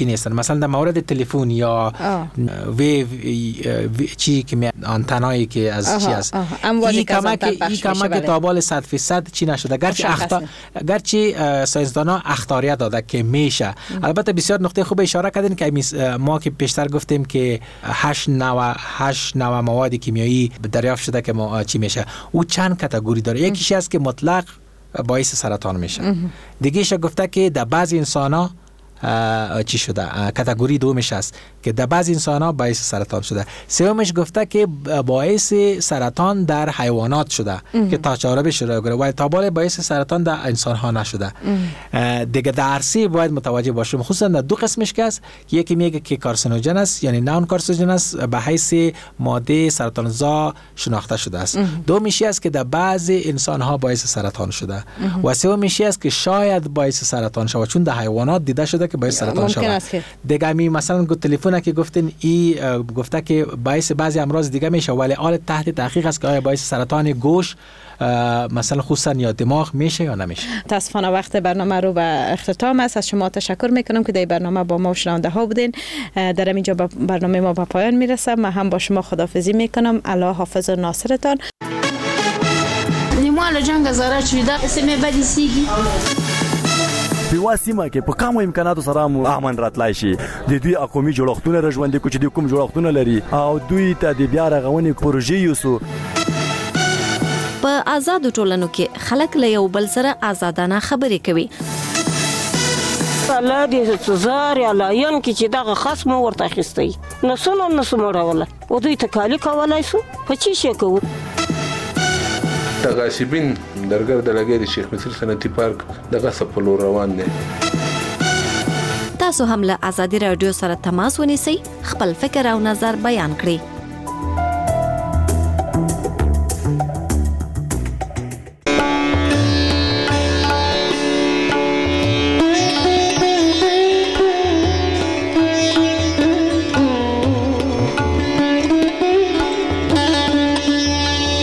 نیستن. مثلا در مورد تلفن یا ویو چی که آنتنایی که از چی است این کمک تا بال 100% چی نشده، گرچه ساینسدانا اخطاریت داده که میشه. البته بسیار نقطه خوب اشاره کردین که ما که پیشتر گفتیم که 8 نوع مواد کیمیایی دریافت شده که ما چی میشه. او چند کاتگوری داره. یکیش است که مطلق باعث سرطان میشه. دیگه‌ش گفته که در بعضی انسانا چی شده، کاتگوری دومش است که در بعضی انسان‌ها باعث سرطان شده. سومش گفته که باعث سرطان در حیوانات شده که تا چاره شده و تا بالا باعث سرطان در انسان‌ها نشده. دیگه در عرصه باید متوجه باشیم، خصوصا در دو قسمش که است. یکی میگه که کارسینوژن است یعنی نان کارسینوژن است به حیث ماده سرطانزا شناخته شده است. دومیش است که در بعضی انسان‌ها باعث سرطان شده و سومیش است که شاید باعث سرطان شود چون در حیوانات دیده شده که باعث سرطان شود. دیگه مثلا تلفن که گفتین گفته که باعث بعضی امراض دیگه میشه ولی حال تحت تحقیق است که آیا باعث سرطان گوش مثلا خصوصا یا دماغ میشه یا نمیشه. متاسفانه وقت برنامه رو به اختتام است. از شما تشکر میکنم که در برنامه با ما و شنونده ها بودین. در اینجا برنامه ما به پایان میرسه. من هم با شما خداحافظی میکنم. الله حافظ و ناصرتان. نیمال جنگ زاره چویده اسمه بدی سیگی په واسمه کې په کوم امکاناتو سره مو امن راتلای شي. د دوی اقومي جوړښتونه رژوندې کو چې د کوم جوړښتونه لري او دوی ته د بیا رغونې پروژې یوسو. په آزاد ټولنو کې خلک له یو بل سره آزادانه خبرې کوي. الله دې زار یا لاین کې چې دغه خصم ورته اخیستی نسو مړوله او دوی ته کالی کولای سو په چی شي کوو. تغاسبین درګر د لګې د شیخ مصر صنعتي پارک دغه سپلو روان دي. تاسو هم له آزادي رادیو سره تماس ونیسئ، خپل فکر او نظر بیان کړئ.